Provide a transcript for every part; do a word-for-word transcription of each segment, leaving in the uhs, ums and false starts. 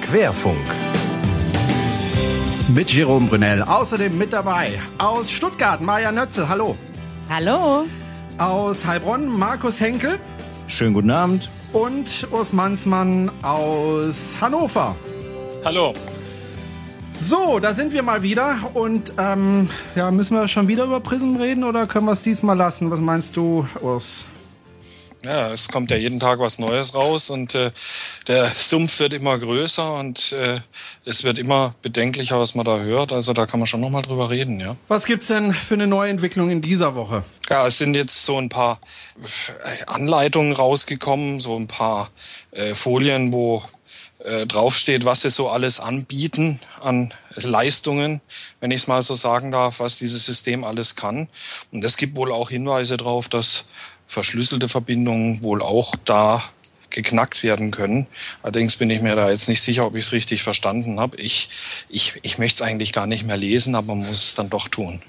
Querfunk. Mit Jerome Brunel. Außerdem mit dabei aus Stuttgart Maja Nötzel. Hallo. Hallo. Aus Heilbronn Markus Henkel. Schönen guten Abend. Und Urs Mansmann aus Hannover. Hallo. So, da sind wir mal wieder. Und ähm, ja, müssen wir schon wieder über Prism reden oder können wir es diesmal lassen? Was meinst du, Urs? Ja, es kommt ja jeden Tag was Neues raus und äh, der Sumpf wird immer größer und äh, es wird immer bedenklicher, was man da hört. Also da kann man schon nochmal drüber reden, ja. Was gibt's denn für eine neue Entwicklung in dieser Woche? Ja, es sind jetzt so ein paar Anleitungen rausgekommen, so ein paar äh, Folien, wo äh, draufsteht, was sie so alles anbieten an Leistungen, wenn ich es mal so sagen darf, was dieses System alles kann. Und es gibt wohl auch Hinweise darauf, dass verschlüsselte Verbindungen wohl auch da geknackt werden können. Allerdings bin ich mir da jetzt nicht sicher, ob ich es richtig verstanden habe. Ich, ich, ich möchte es eigentlich gar nicht mehr lesen, aber man muss es dann doch tun.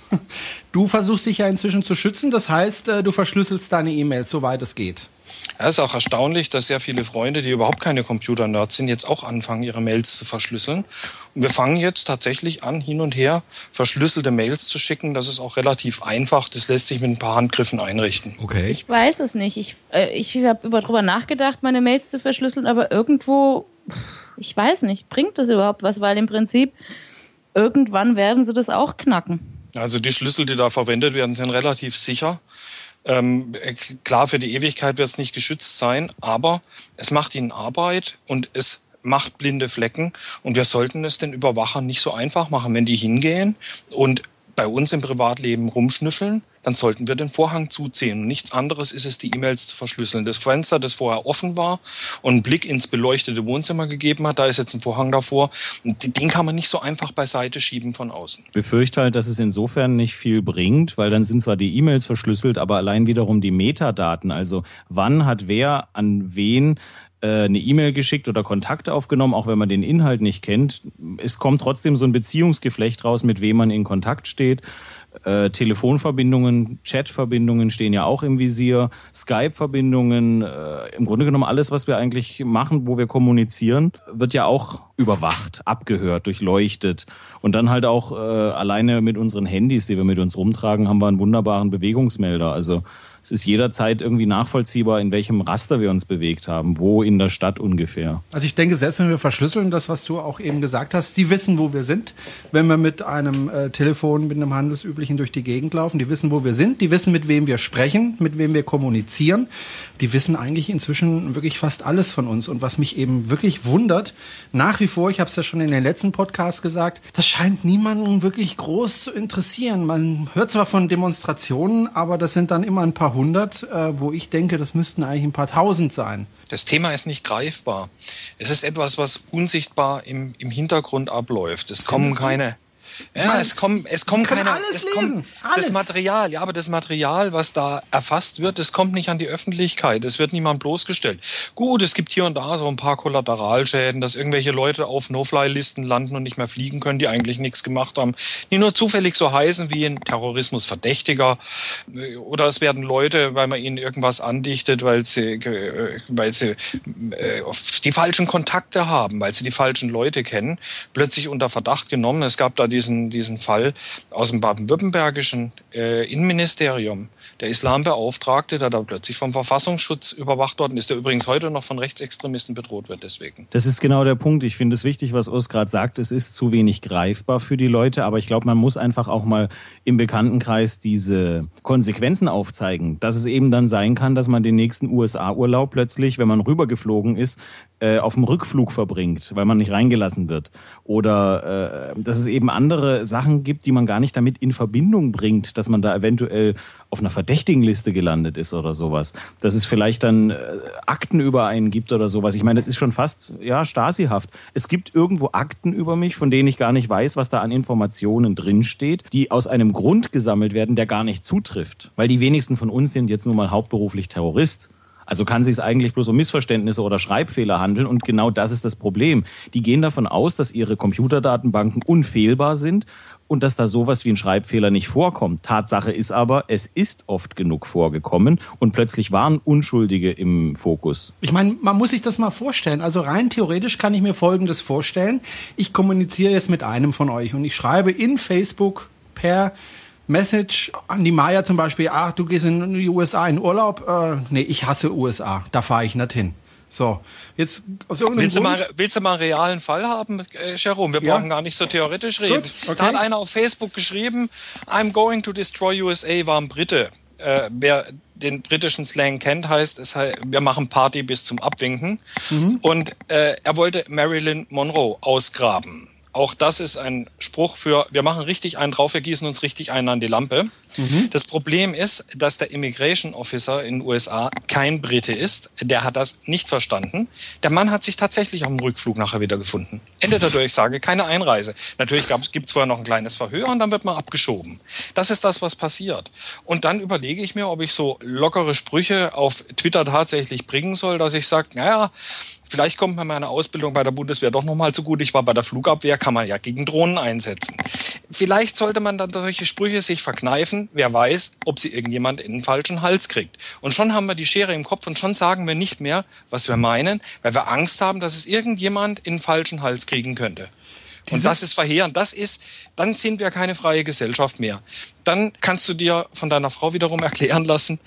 Du versuchst dich ja inzwischen zu schützen. Das heißt, du verschlüsselst deine E-Mails, soweit es geht. Ja, es ist auch erstaunlich, dass sehr viele Freunde, die überhaupt keine Computer-Nerds sind, jetzt auch anfangen, ihre Mails zu verschlüsseln. Und wir fangen jetzt tatsächlich an, hin und her verschlüsselte Mails zu schicken. Das ist auch relativ einfach. Das lässt sich mit ein paar Handgriffen einrichten. Okay. Ich weiß es nicht. Ich, äh, ich habe über drüber nachgedacht, meine Mails zu verschlüsseln, aber irgendwo, ich weiß nicht, bringt das überhaupt was? Weil im Prinzip, irgendwann werden sie das auch knacken. Also die Schlüssel, die da verwendet werden, sind relativ sicher. Ähm, klar, für die Ewigkeit wird es nicht geschützt sein, aber es macht ihnen Arbeit und es macht blinde Flecken und wir sollten es den Überwachern nicht so einfach machen. Wenn die hingehen und bei uns im Privatleben rumschnüffeln, dann sollten wir den Vorhang zuziehen. Nichts anderes ist es, die E-Mails zu verschlüsseln. Das Fenster, das vorher offen war und einen Blick ins beleuchtete Wohnzimmer gegeben hat, da ist jetzt ein Vorhang davor. Und den kann man nicht so einfach beiseite schieben von außen. Ich befürchte halt, dass es insofern nicht viel bringt, weil dann sind zwar die E-Mails verschlüsselt, aber allein wiederum die Metadaten, also wann hat wer an wen eine E-Mail geschickt oder Kontakt aufgenommen, auch wenn man den Inhalt nicht kennt. Es kommt trotzdem so ein Beziehungsgeflecht raus, mit wem man in Kontakt steht. Äh, Telefonverbindungen, Chatverbindungen stehen ja auch im Visier, Skype-Verbindungen, äh, im Grunde genommen alles, was wir eigentlich machen, wo wir kommunizieren, wird ja auch überwacht, abgehört, durchleuchtet. Und dann halt auch äh, alleine mit unseren Handys, die wir mit uns rumtragen, haben wir einen wunderbaren Bewegungsmelder. Also es ist jederzeit irgendwie nachvollziehbar, in welchem Raster wir uns bewegt haben, wo in der Stadt ungefähr. Also ich denke, selbst wenn wir verschlüsseln, das, was du auch eben gesagt hast, die wissen, wo wir sind. Wenn wir mit einem äh, Telefon, mit einem handelsüblichen durch die Gegend laufen, die wissen, wo wir sind, die wissen, mit wem wir sprechen, mit wem wir kommunizieren. Die wissen eigentlich inzwischen wirklich fast alles von uns. Und was mich eben wirklich wundert, nach wie vor, ich habe es ja schon in den letzten Podcasts gesagt, das scheint niemanden wirklich groß zu interessieren. Man hört zwar von Demonstrationen, aber das sind dann immer ein paar hundert, äh, wo ich denke, das müssten eigentlich ein paar tausend sein. Das Thema ist nicht greifbar. Es ist etwas, was unsichtbar im, im Hintergrund abläuft. Es kommen keine... Ja, es kommen, es kommen keine, alles es kommt lesen, alles. Das Material, ja, aber das Material, was da erfasst wird, das kommt nicht an die Öffentlichkeit. Es wird niemand bloßgestellt. Gut, es gibt hier und da so ein paar Kollateralschäden, dass irgendwelche Leute auf No-Fly-Listen landen und nicht mehr fliegen können, die eigentlich nichts gemacht haben, die nur zufällig so heißen wie ein Terrorismusverdächtiger. Oder es werden Leute, weil man ihnen irgendwas andichtet, weil sie, weil sie äh, die falschen Kontakte haben, weil sie die falschen Leute kennen, plötzlich unter Verdacht genommen. Es gab da diesen diesen Fall aus dem baden-württembergischen äh, Innenministerium. Der Islambeauftragte, der da plötzlich vom Verfassungsschutz überwacht worden ist, der übrigens heute noch von Rechtsextremisten bedroht wird deswegen. Das ist genau der Punkt. Ich finde es wichtig, was Urs gerade sagt. Es ist zu wenig greifbar für die Leute, aber ich glaube, man muss einfach auch mal im Bekanntenkreis diese Konsequenzen aufzeigen, dass es eben dann sein kann, dass man den nächsten U S A-Urlaub plötzlich, wenn man rübergeflogen ist, äh, auf dem Rückflug verbringt, weil man nicht reingelassen wird. Oder äh, dass es eben andere Sachen gibt, die man gar nicht damit in Verbindung bringt, dass man da eventuell auf einer Verdächtigenliste gelandet ist oder sowas. Dass es vielleicht dann äh, Akten über einen gibt oder sowas. Ich meine, das ist schon fast ja Stasi-haft. Es gibt irgendwo Akten über mich, von denen ich gar nicht weiß, was da an Informationen drinsteht, die aus einem Grund gesammelt werden, der gar nicht zutrifft. Weil die wenigsten von uns sind jetzt nun mal hauptberuflich Terrorist. Also kann es sich eigentlich bloß um Missverständnisse oder Schreibfehler handeln und genau das ist das Problem. Die gehen davon aus, dass ihre Computerdatenbanken unfehlbar sind und dass da sowas wie ein Schreibfehler nicht vorkommt. Tatsache ist aber, es ist oft genug vorgekommen und plötzlich waren Unschuldige im Fokus. Ich meine, man muss sich das mal vorstellen. Also rein theoretisch kann ich mir Folgendes vorstellen. Ich kommuniziere jetzt mit einem von euch und ich schreibe in Facebook per Message an die Maya zum Beispiel, ach, du gehst in die U S A in Urlaub? Äh, nee, ich hasse U S A, da fahre ich nicht hin. So, jetzt aus irgendeinem willst, Grund... Du mal, willst du mal einen realen Fall haben, äh, Jerome? Wir ja. brauchen gar nicht so theoretisch reden. Gut, okay. Da hat einer auf Facebook geschrieben, I'm going to destroy U S A, war ein Brite. Äh, wer den britischen Slang kennt, heißt, es heißt, wir machen Party bis zum Abwinken. Mhm. Und äh, er wollte Marilyn Monroe ausgraben. Auch das ist ein Spruch für, wir machen richtig einen drauf, wir gießen uns richtig einen an die Lampe. Mhm. Das Problem ist, dass der Immigration Officer in den U S A kein Brite ist. Der hat das nicht verstanden. Der Mann hat sich tatsächlich am Rückflug nachher wieder gefunden. Ende der Durchsage, keine Einreise. Natürlich gibt es vorher noch ein kleines Verhör und dann wird man abgeschoben. Das ist das, was passiert. Und dann überlege ich mir, ob ich so lockere Sprüche auf Twitter tatsächlich bringen soll, dass ich sage, naja, vielleicht kommt mir meine Ausbildung bei der Bundeswehr doch nochmal zugute. Ich war bei der Flugabwehr, kann man ja gegen Drohnen einsetzen. Vielleicht sollte man dann solche Sprüche sich verkneifen. Wer weiß, ob sie irgendjemand in den falschen Hals kriegt. Und schon haben wir die Schere im Kopf und schon sagen wir nicht mehr, was wir meinen, weil wir Angst haben, dass es irgendjemand in den falschen Hals kriegen könnte. Und das ist verheerend. Das ist, dann sind wir keine freie Gesellschaft mehr. Dann kannst du dir von deiner Frau wiederum erklären lassen,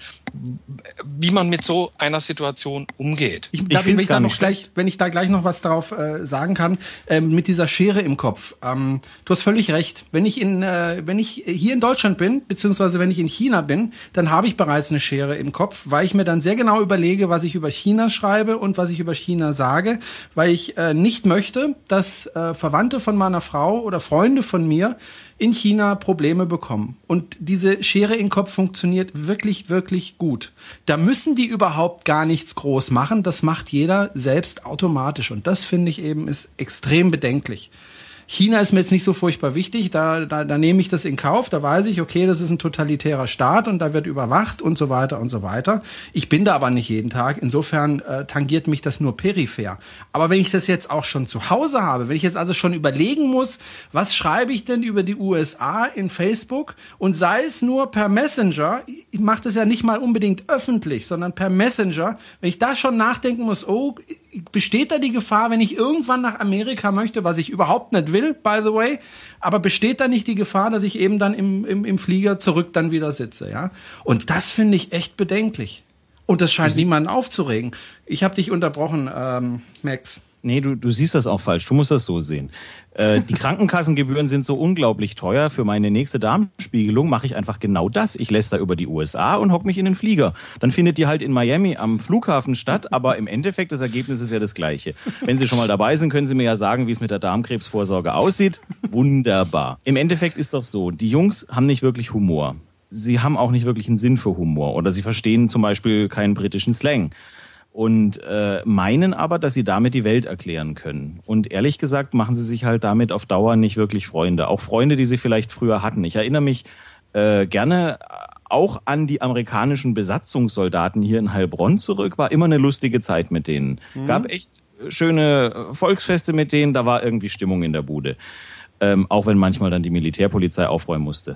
wie man mit so einer Situation umgeht. Ich, darf ich, ich da noch gleich, wenn ich da gleich noch was darauf äh, sagen kann, ähm, mit dieser Schere im Kopf. Ähm, du hast völlig recht. Wenn ich in, äh, wenn ich hier in Deutschland bin, beziehungsweise wenn ich in China bin, dann habe ich bereits eine Schere im Kopf, weil ich mir dann sehr genau überlege, was ich über China schreibe und was ich über China sage, weil ich äh, nicht möchte, dass äh, Verwandte von meiner Frau oder Freunde von mir in China Probleme bekommen. Und diese Schere im Kopf funktioniert wirklich, wirklich gut. Da müssen die überhaupt gar nichts groß machen. Das macht jeder selbst automatisch. Und das, finde ich eben, ist extrem bedenklich. China ist mir jetzt nicht so furchtbar wichtig, da, da, da nehme ich das in Kauf, da weiß ich, okay, das ist ein totalitärer Staat und da wird überwacht und so weiter und so weiter. Ich bin da aber nicht jeden Tag, insofern äh, tangiert mich das nur peripher. Aber wenn ich das jetzt auch schon zu Hause habe, wenn ich jetzt also schon überlegen muss, was schreibe ich denn über die U S A in Facebook und sei es nur per Messenger, ich mache das ja nicht mal unbedingt öffentlich, sondern per Messenger, wenn ich da schon nachdenken muss, oh, besteht da die Gefahr, wenn ich irgendwann nach Amerika möchte, was ich überhaupt nicht will, by the way, aber besteht da nicht die Gefahr, dass ich eben dann im, im, im Flieger zurück dann wieder sitze, ja? Und das finde ich echt bedenklich. Und das scheint niemanden aufzuregen. Ich habe dich unterbrochen, ähm, Max. Nee, du, du siehst das auch falsch. Du musst das so sehen. Äh, die Krankenkassengebühren sind so unglaublich teuer. Für meine nächste Darmspiegelung mache ich einfach genau das. Ich lässt da über die U S A und hock mich in den Flieger. Dann findet die halt in Miami am Flughafen statt, aber im Endeffekt, das Ergebnis ist ja das gleiche. Wenn Sie schon mal dabei sind, können Sie mir ja sagen, wie es mit der Darmkrebsvorsorge aussieht. Wunderbar. Im Endeffekt ist doch so, die Jungs haben nicht wirklich Humor. Sie haben auch nicht wirklich einen Sinn für Humor oder sie verstehen zum Beispiel keinen britischen Slang. Und äh, meinen aber, dass sie damit die Welt erklären können. Und ehrlich gesagt machen sie sich halt damit auf Dauer nicht wirklich Freunde. Auch Freunde, die sie vielleicht früher hatten. Ich erinnere mich äh, gerne auch an die amerikanischen Besatzungssoldaten hier in Heilbronn zurück. War immer eine lustige Zeit mit denen. Mhm. Gab echt schöne Volksfeste mit denen. Da war irgendwie Stimmung in der Bude. Ähm, auch wenn manchmal dann die Militärpolizei aufräumen musste.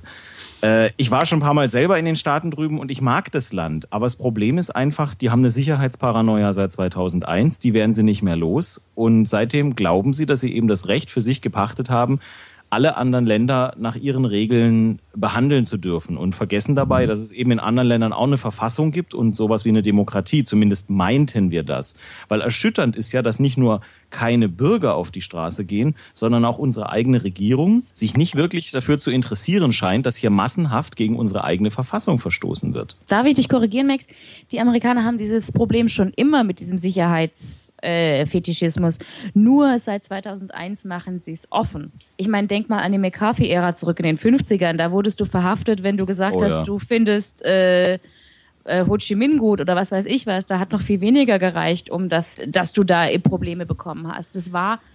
Ich war schon ein paar Mal selber in den Staaten drüben und ich mag das Land. Aber das Problem ist einfach, die haben eine Sicherheitsparanoia seit zweitausendeins. Die werden sie nicht mehr los. Und seitdem glauben sie, dass sie eben das Recht für sich gepachtet haben, alle anderen Länder nach ihren Regeln behandeln zu dürfen und vergessen dabei, dass es eben in anderen Ländern auch eine Verfassung gibt und sowas wie eine Demokratie. Zumindest meinten wir das. Weil erschütternd ist ja, dass nicht nur keine Bürger auf die Straße gehen, sondern auch unsere eigene Regierung sich nicht wirklich dafür zu interessieren scheint, dass hier massenhaft gegen unsere eigene Verfassung verstoßen wird. Darf ich dich korrigieren, Max? Die Amerikaner haben dieses Problem schon immer mit diesem Sicherheitsfetischismus. Äh, Nur seit zweitausendeins machen sie es offen. Ich meine, denk mal an die McCarthy-Ära zurück in den fünfzigern. Da wurdest du verhaftet, wenn du gesagt oh, hast, ja. du findest äh, äh, Ho Chi Minh gut oder was weiß ich was. Da hat noch viel weniger gereicht, um das, dass du da Probleme bekommen hast. Das war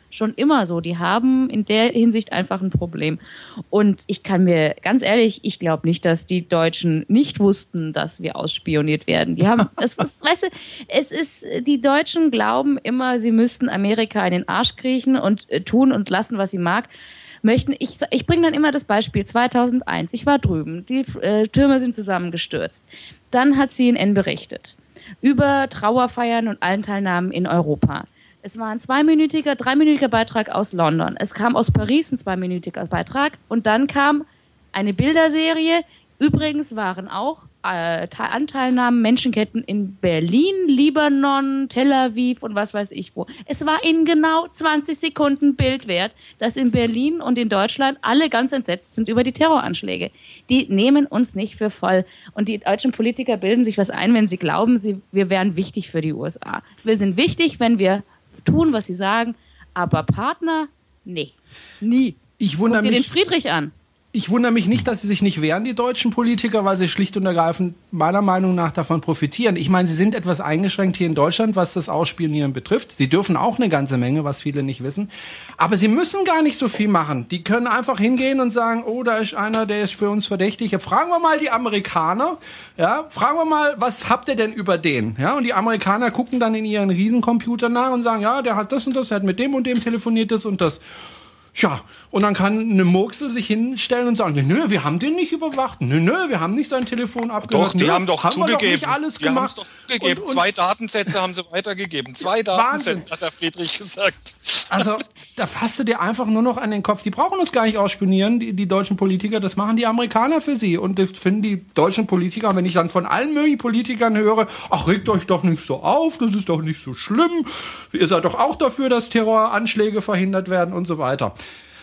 schon immer so. Die haben in der Hinsicht einfach ein Problem. Und ich kann mir, ganz ehrlich, ich glaube nicht, dass die Deutschen nicht wussten, dass wir ausspioniert werden. Die haben, es ist, weißt du, es ist, die Deutschen glauben immer, sie müssten Amerika in den Arsch kriechen und äh, tun und lassen, was sie mag. Möchten, ich, ich bringe dann immer das Beispiel zweitausendeins. Ich war drüben, die äh, Türme sind zusammengestürzt. Dann hat C N N berichtet über Trauerfeiern und Allenteilnahmen in Europa. Es war ein zweiminütiger, dreiminütiger Beitrag aus London. Es kam aus Paris ein zweiminütiger Beitrag und dann kam eine Bilderserie. Übrigens waren auch äh, Anteilnahmen, Menschenketten in Berlin, Libanon, Tel Aviv und was weiß ich wo. Es war in genau zwanzig Sekunden Bild wert, dass in Berlin und in Deutschland alle ganz entsetzt sind über die Terroranschläge. Die nehmen uns nicht für voll. Und die deutschen Politiker bilden sich was ein, wenn sie glauben, sie, wir wären wichtig für die U S A. Wir sind wichtig, wenn wir tun, was sie sagen, aber Partner, nee, nie. Ich wundere Guck dir mich, den Friedrich an. Ich wundere mich nicht, dass sie sich nicht wehren, die deutschen Politiker, weil sie schlicht und ergreifend meiner Meinung nach davon profitieren. Ich meine, sie sind etwas eingeschränkt hier in Deutschland, was das Ausspionieren betrifft. Sie dürfen auch eine ganze Menge, was viele nicht wissen. Aber sie müssen gar nicht so viel machen. Die können einfach hingehen und sagen, oh, da ist einer, der ist für uns verdächtig. Ja, fragen wir mal die Amerikaner. Ja, fragen wir mal, was habt ihr denn über den? Ja, und die Amerikaner gucken dann in ihren Riesencomputer nach und sagen, ja, der hat das und das, er hat mit dem und dem telefoniert, das und das. Tja, und dann kann eine Murksel sich hinstellen und sagen, nö, wir haben den nicht überwacht, nö, nö, wir haben nicht sein Telefon abgehört. Doch, die nö, haben doch haben zugegeben. Wir doch nicht alles die gemacht. haben es doch zugegeben. Und, und Zwei Datensätze haben sie weitergegeben. Zwei Datensätze, hat der Friedrich gesagt. Also, da fasst du dir einfach nur noch an den Kopf. Die brauchen uns gar nicht ausspionieren, die, die deutschen Politiker. Das machen die Amerikaner für sie. Und das finden die deutschen Politiker, wenn ich dann von allen möglichen Politikern höre, ach, regt euch doch nicht so auf, das ist doch nicht so schlimm. Ihr seid doch auch dafür, dass Terroranschläge verhindert werden und so weiter.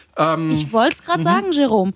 Ich wollte es gerade sagen, Jerome.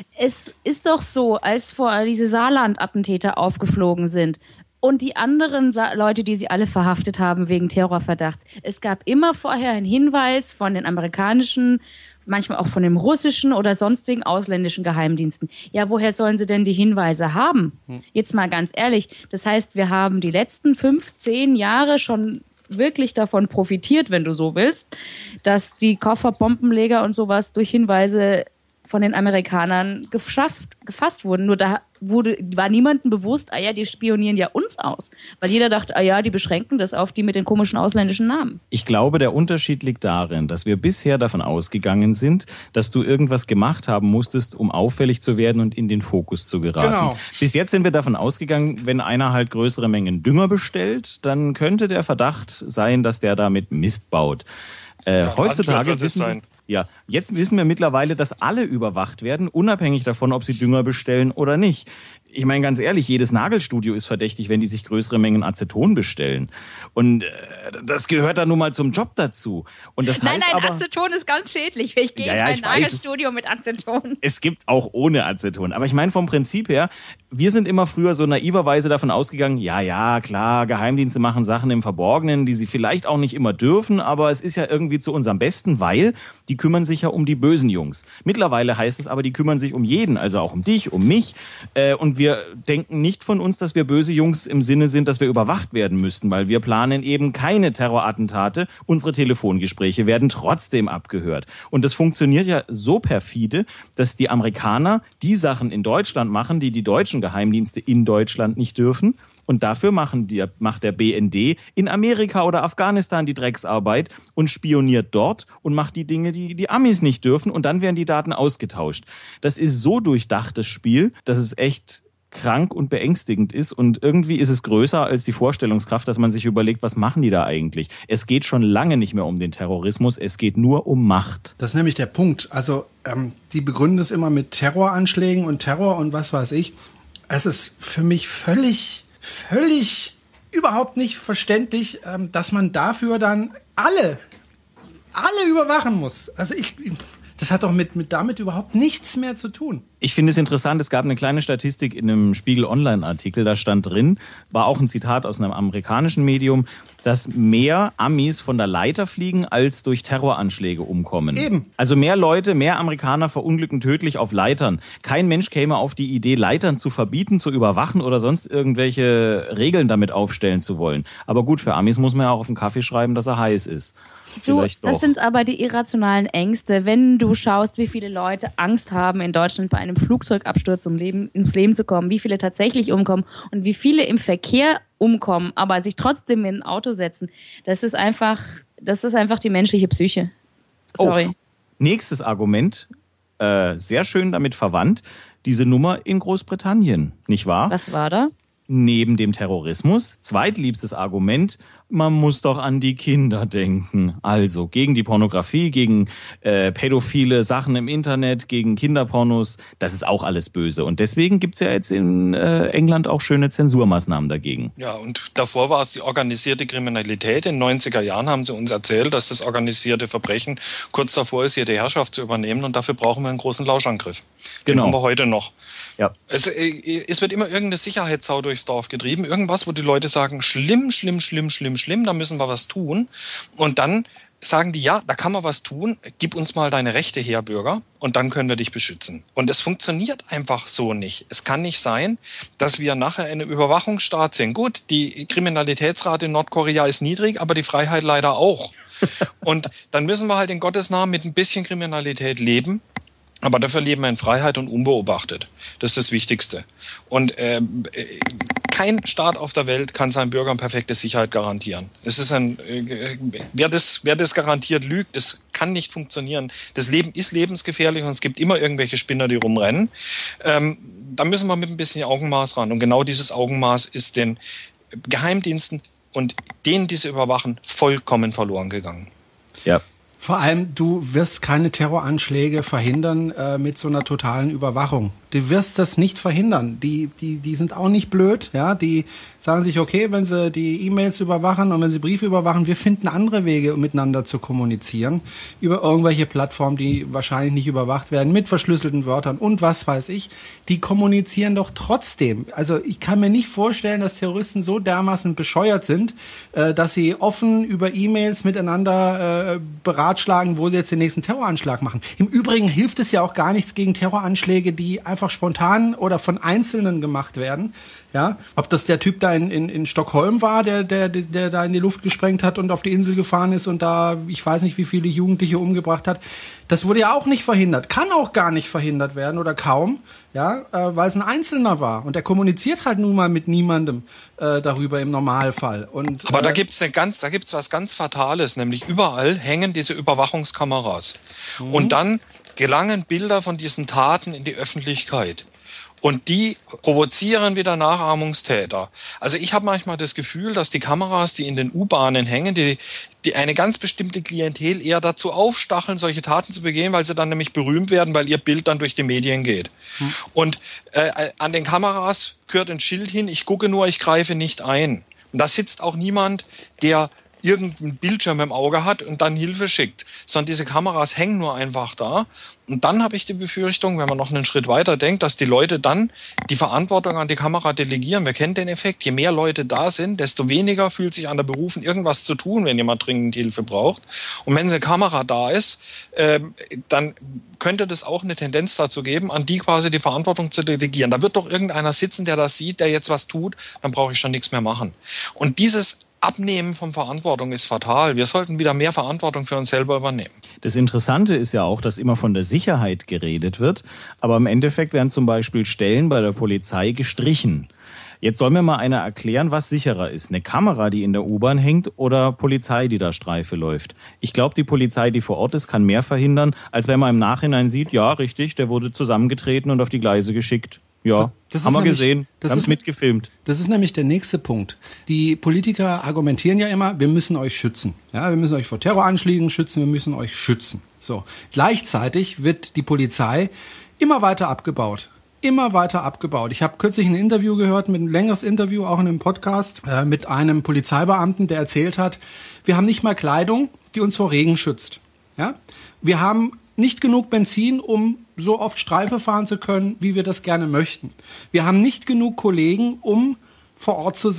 Es ist doch so, als vor diese Saarland-Attentäter aufgeflogen sind und die anderen Sa- Leute, die sie alle verhaftet haben wegen Terrorverdachts, es gab immer vorher einen Hinweis von den amerikanischen, manchmal auch von dem russischen oder sonstigen ausländischen Geheimdiensten. Ja, woher sollen sie denn die Hinweise haben? Jetzt mal ganz ehrlich. Das heißt, wir haben die letzten fünf, zehn Jahre schon wirklich davon profitiert, wenn du so willst, dass die Kofferbombenleger und sowas durch Hinweise von den Amerikanern geschafft, gefasst wurden. Nur da wurde, war niemandem bewusst, ah ja, die spionieren ja uns aus. Weil jeder dachte, ah ja, die beschränken das auf die mit den komischen ausländischen Namen. Ich glaube, der Unterschied liegt darin, dass wir bisher davon ausgegangen sind, dass du irgendwas gemacht haben musstest, um auffällig zu werden und in den Fokus zu geraten. Genau. Bis jetzt sind wir davon ausgegangen, wenn einer halt größere Mengen Dünger bestellt, dann könnte der Verdacht sein, dass der damit Mist baut. Äh, Ja, heutzutage wissen sein. Ja, jetzt wissen wir mittlerweile, dass alle überwacht werden, unabhängig davon, ob sie Dünger bestellen oder nicht. Ich meine, ganz ehrlich, jedes Nagelstudio ist verdächtig, wenn die sich größere Mengen Aceton bestellen. Und äh, das gehört dann nun mal zum Job dazu. Und das Nein, heißt nein, aber, Aceton ist ganz schädlich. Ich gehe Ja, ja, in ich mein weiß, es- Nagelstudio mit Aceton. es gibt auch ohne Aceton. Aber ich meine vom Prinzip her, wir sind immer früher so naiverweise davon ausgegangen, ja, ja, klar, Geheimdienste machen Sachen im Verborgenen, die sie vielleicht auch nicht immer dürfen, aber es ist ja irgendwie zu unserem Besten, weil die kümmern sich ja um die bösen Jungs. Mittlerweile heißt es aber, die kümmern sich um jeden, also auch um dich, um mich. Äh, und wir denken nicht von uns, dass wir böse Jungs im Sinne sind, dass wir überwacht werden müssten, weil wir planen eben keine Terrorattentate. Unsere Telefongespräche werden trotzdem abgehört. Und das funktioniert ja so perfide, dass die Amerikaner die Sachen in Deutschland machen, die die deutschen Geheimdienste in Deutschland nicht dürfen. Und dafür machen die, macht der B N D in Amerika oder Afghanistan die Drecksarbeit und spioniert dort und macht die Dinge, die die Amis nicht dürfen. Und dann werden die Daten ausgetauscht. Das ist so durchdachtes Spiel, dass es echt krank und beängstigend ist. Und irgendwie ist es größer als die Vorstellungskraft, dass man sich überlegt, was machen die da eigentlich? Es geht schon lange nicht mehr um den Terrorismus, es geht nur um Macht. Das ist nämlich der Punkt. Also, ähm, die begründen es immer mit Terroranschlägen und Terror und was weiß ich. Es ist für mich völlig, völlig überhaupt nicht verständlich, ähm, dass man dafür dann alle, alle überwachen muss. Also ich, das hat doch mit, mit damit überhaupt nichts mehr zu tun. Ich finde es interessant, es gab eine kleine Statistik in einem Spiegel-Online-Artikel, da stand drin, war auch ein Zitat aus einem amerikanischen Medium, dass mehr Amis von der Leiter fliegen, als durch Terroranschläge umkommen. Eben. Also mehr Leute, mehr Amerikaner verunglücken tödlich auf Leitern. Kein Mensch käme auf die Idee, Leitern zu verbieten, zu überwachen oder sonst irgendwelche Regeln damit aufstellen zu wollen. Aber gut, für Amis muss man ja auch auf den Kaffee schreiben, dass er heiß ist. Du, das sind aber die irrationalen Ängste. Wenn du schaust, wie viele Leute Angst haben, in Deutschland bei einem Flugzeugabsturz um Leben, ums Leben zu kommen, wie viele tatsächlich umkommen und wie viele im Verkehr umkommen, aber sich trotzdem in ein Auto setzen, das ist einfach, das ist einfach die menschliche Psyche. Sorry. Oh, nächstes Argument, äh, sehr schön damit verwandt, diese Nummer in Großbritannien, nicht wahr? Was war da? Neben dem Terrorismus, zweitliebstes Argument, man muss doch an die Kinder denken. Also gegen die Pornografie, gegen äh, pädophile Sachen im Internet, gegen Kinderpornos, das ist auch alles böse. Und deswegen gibt's ja jetzt in äh, England auch schöne Zensurmaßnahmen dagegen. Ja, und davor war es die organisierte Kriminalität. In den neunziger Jahren haben sie uns erzählt, dass das organisierte Verbrechen kurz davor ist, hier die Herrschaft zu übernehmen. Und dafür brauchen wir einen großen Lauschangriff. Den Genau. haben wir heute noch. Ja. Es, es wird immer irgendeine Sicherheitssau durchs Dorf getrieben. Irgendwas, wo die Leute sagen, schlimm, schlimm, schlimm, schlimm, schlimm, da müssen wir was tun. Und dann sagen die, ja, da kann man was tun, gib uns mal deine Rechte her, Bürger, und dann können wir dich beschützen. Und es funktioniert einfach so nicht. Es kann nicht sein, dass wir nachher in einem Überwachungsstaat sind. Gut, die Kriminalitätsrate in Nordkorea ist niedrig, aber die Freiheit leider auch. Und dann müssen wir halt in Gottes Namen mit ein bisschen Kriminalität leben. Aber dafür leben wir in Freiheit und unbeobachtet. Das ist das Wichtigste. Und äh, kein Staat auf der Welt kann seinen Bürgern perfekte Sicherheit garantieren. Es ist ein, äh, wer das, wer das garantiert, lügt. Das kann nicht funktionieren. Das Leben ist lebensgefährlich und es gibt immer irgendwelche Spinner, die rumrennen. Ähm, da müssen wir mit ein bisschen Augenmaß ran. Und genau dieses Augenmaß ist den Geheimdiensten und denen, die sie überwachen, vollkommen verloren gegangen. Ja. Vor allem, du wirst keine Terroranschläge verhindern äh, mit so einer totalen Überwachung. Du wirst das nicht verhindern. Die, die, die sind auch nicht blöd, ja. Die sagen sich, okay, wenn sie die E-Mails überwachen und wenn sie Briefe überwachen, wir finden andere Wege, um miteinander zu kommunizieren. Über irgendwelche Plattformen, die wahrscheinlich nicht überwacht werden, mit verschlüsselten Wörtern und was weiß ich. Die kommunizieren doch trotzdem. Also ich kann mir nicht vorstellen, dass Terroristen so dermaßen bescheuert sind, äh, dass sie offen über E-Mails miteinander äh, beratschlagen, wo sie jetzt den nächsten Terroranschlag machen. Im Übrigen hilft es ja auch gar nichts gegen Terroranschläge, die einfach spontan oder von Einzelnen gemacht werden. Ja, ob das der Typ da in, in, in Stockholm war, der, der, der da in die Luft gesprengt hat und auf die Insel gefahren ist und da, ich weiß nicht, wie viele Jugendliche umgebracht hat. Das wurde ja auch nicht verhindert. Kann auch gar nicht verhindert werden oder kaum, ja, äh, weil es ein Einzelner war. Und der kommuniziert halt nun mal mit niemandem äh, darüber im Normalfall. Und, Aber äh, da gibt's eine ganz, da gibt's was ganz Fatales, nämlich überall hängen diese Überwachungskameras. Mhm. Und dann gelangen Bilder von diesen Taten in die Öffentlichkeit. Und die provozieren wieder Nachahmungstäter. Also ich habe manchmal das Gefühl, dass die Kameras, die in den U-Bahnen hängen, die, die eine ganz bestimmte Klientel eher dazu aufstacheln, solche Taten zu begehen, weil sie dann nämlich berühmt werden, weil ihr Bild dann durch die Medien geht. Hm. Und äh, an den Kameras gehört ein Schild hin, ich gucke nur, ich greife nicht ein. Und da sitzt auch niemand, der irgendeinen Bildschirm im Auge hat und dann Hilfe schickt, sondern diese Kameras hängen nur einfach da. Und dann habe ich die Befürchtung, wenn man noch einen Schritt weiter denkt, dass die Leute dann die Verantwortung an die Kamera delegieren. Wir kennen den Effekt, je mehr Leute da sind, desto weniger fühlt sich einer berufen, irgendwas zu tun, wenn jemand dringend Hilfe braucht. Und wenn eine Kamera da ist, äh, dann könnte das auch eine Tendenz dazu geben, an die quasi die Verantwortung zu delegieren. Da wird doch irgendeiner sitzen, der das sieht, der jetzt was tut, dann brauche ich schon nichts mehr machen. Und dieses Abnehmen von Verantwortung ist fatal. Wir sollten wieder mehr Verantwortung für uns selber übernehmen. Das Interessante ist ja auch, dass immer von der Sicherheit geredet wird, aber im Endeffekt werden zum Beispiel Stellen bei der Polizei gestrichen. Jetzt soll mir mal einer erklären, was sicherer ist. Eine Kamera, die in der U-Bahn hängt oder Polizei, die da Streife läuft. Ich glaube, die Polizei, die vor Ort ist, kann mehr verhindern, als wenn man im Nachhinein sieht, ja, richtig, der wurde zusammengetreten und auf die Gleise geschickt. Ja, das, das haben wir nämlich gesehen, das haben es mitgefilmt. Das ist nämlich der nächste Punkt. Die Politiker argumentieren ja immer, wir müssen euch schützen. Ja, wir müssen euch vor Terroranschlägen schützen, wir müssen euch schützen. So. Gleichzeitig wird die Polizei immer weiter abgebaut. Immer weiter abgebaut. Ich habe kürzlich ein Interview gehört, mit ein längeres Interview, auch in einem Podcast, äh, mit einem Polizeibeamten, der erzählt hat, wir haben nicht mal Kleidung, die uns vor Regen schützt. Ja? Wir haben nicht genug Benzin, um so oft Streife fahren zu können, wie wir das gerne möchten. Wir haben nicht genug Kollegen, um vor Ort zu sein.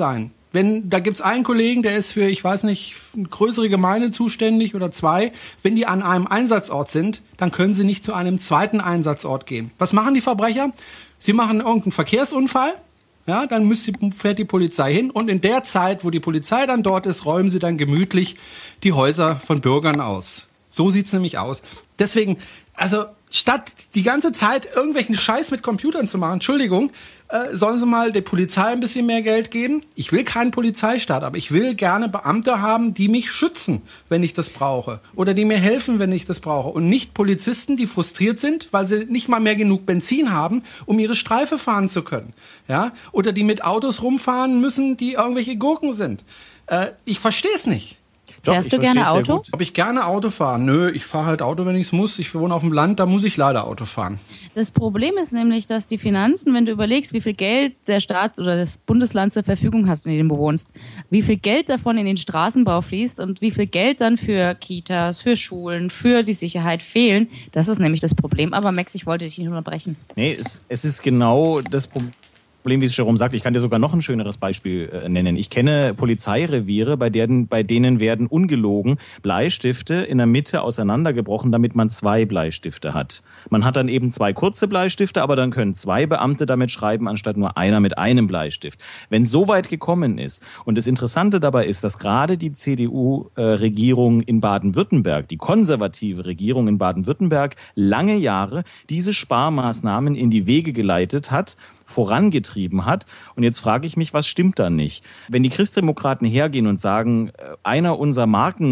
Wenn, da gibt's einen Kollegen, der ist für, ich weiß nicht, eine größere Gemeinde zuständig oder zwei. Wenn die an einem Einsatzort sind, dann können sie nicht zu einem zweiten Einsatzort gehen. Was machen die Verbrecher? Sie machen irgendeinen Verkehrsunfall. Ja, dann müsst die, fährt die Polizei hin. Und in der Zeit, wo die Polizei dann dort ist, räumen sie dann gemütlich die Häuser von Bürgern aus. So sieht's nämlich aus. Deswegen, also statt die ganze Zeit irgendwelchen Scheiß mit Computern zu machen, Entschuldigung, äh, sollen sie mal der Polizei ein bisschen mehr Geld geben. Ich will keinen Polizeistaat, aber ich will gerne Beamte haben, die mich schützen, wenn ich das brauche. Oder die mir helfen, wenn ich das brauche. Und nicht Polizisten, die frustriert sind, weil sie nicht mal mehr genug Benzin haben, um ihre Streife fahren zu können. Ja? Oder die mit Autos rumfahren müssen, die irgendwelche Gurken sind. Äh, ich verstehe es nicht. Doch, Fährst du gerne Auto? Ob ich gerne Auto fahre? Nö, ich fahre halt Auto, wenn ich es muss. Ich wohne auf dem Land, da muss ich leider Auto fahren. Das Problem ist nämlich, dass die Finanzen, wenn du überlegst, wie viel Geld der Staat oder das Bundesland zur Verfügung hat, in dem du wohnst, wie viel Geld davon in den Straßenbau fließt und wie viel Geld dann für Kitas, für Schulen, für die Sicherheit fehlen, das ist nämlich das Problem. Aber Max, ich wollte dich nicht unterbrechen. Nee, es, es ist genau das Problem. Problem, wie es Jerome sagt, ich kann dir sogar noch ein schöneres Beispiel äh, nennen. Ich kenne Polizeireviere, bei denen, bei denen werden ungelogen Bleistifte in der Mitte auseinandergebrochen, damit man zwei Bleistifte hat. Man hat dann eben zwei kurze Bleistifte, aber dann können zwei Beamte damit schreiben, anstatt nur einer mit einem Bleistift. Wenn so weit gekommen ist, und das Interessante dabei ist, dass gerade die C D U-Regierung in Baden-Württemberg, die konservative Regierung in Baden-Württemberg, lange Jahre diese Sparmaßnahmen in die Wege geleitet hat, vorangetrieben hat. Und jetzt frage ich mich, was stimmt da nicht? Wenn die Christdemokraten hergehen und sagen, einer unserer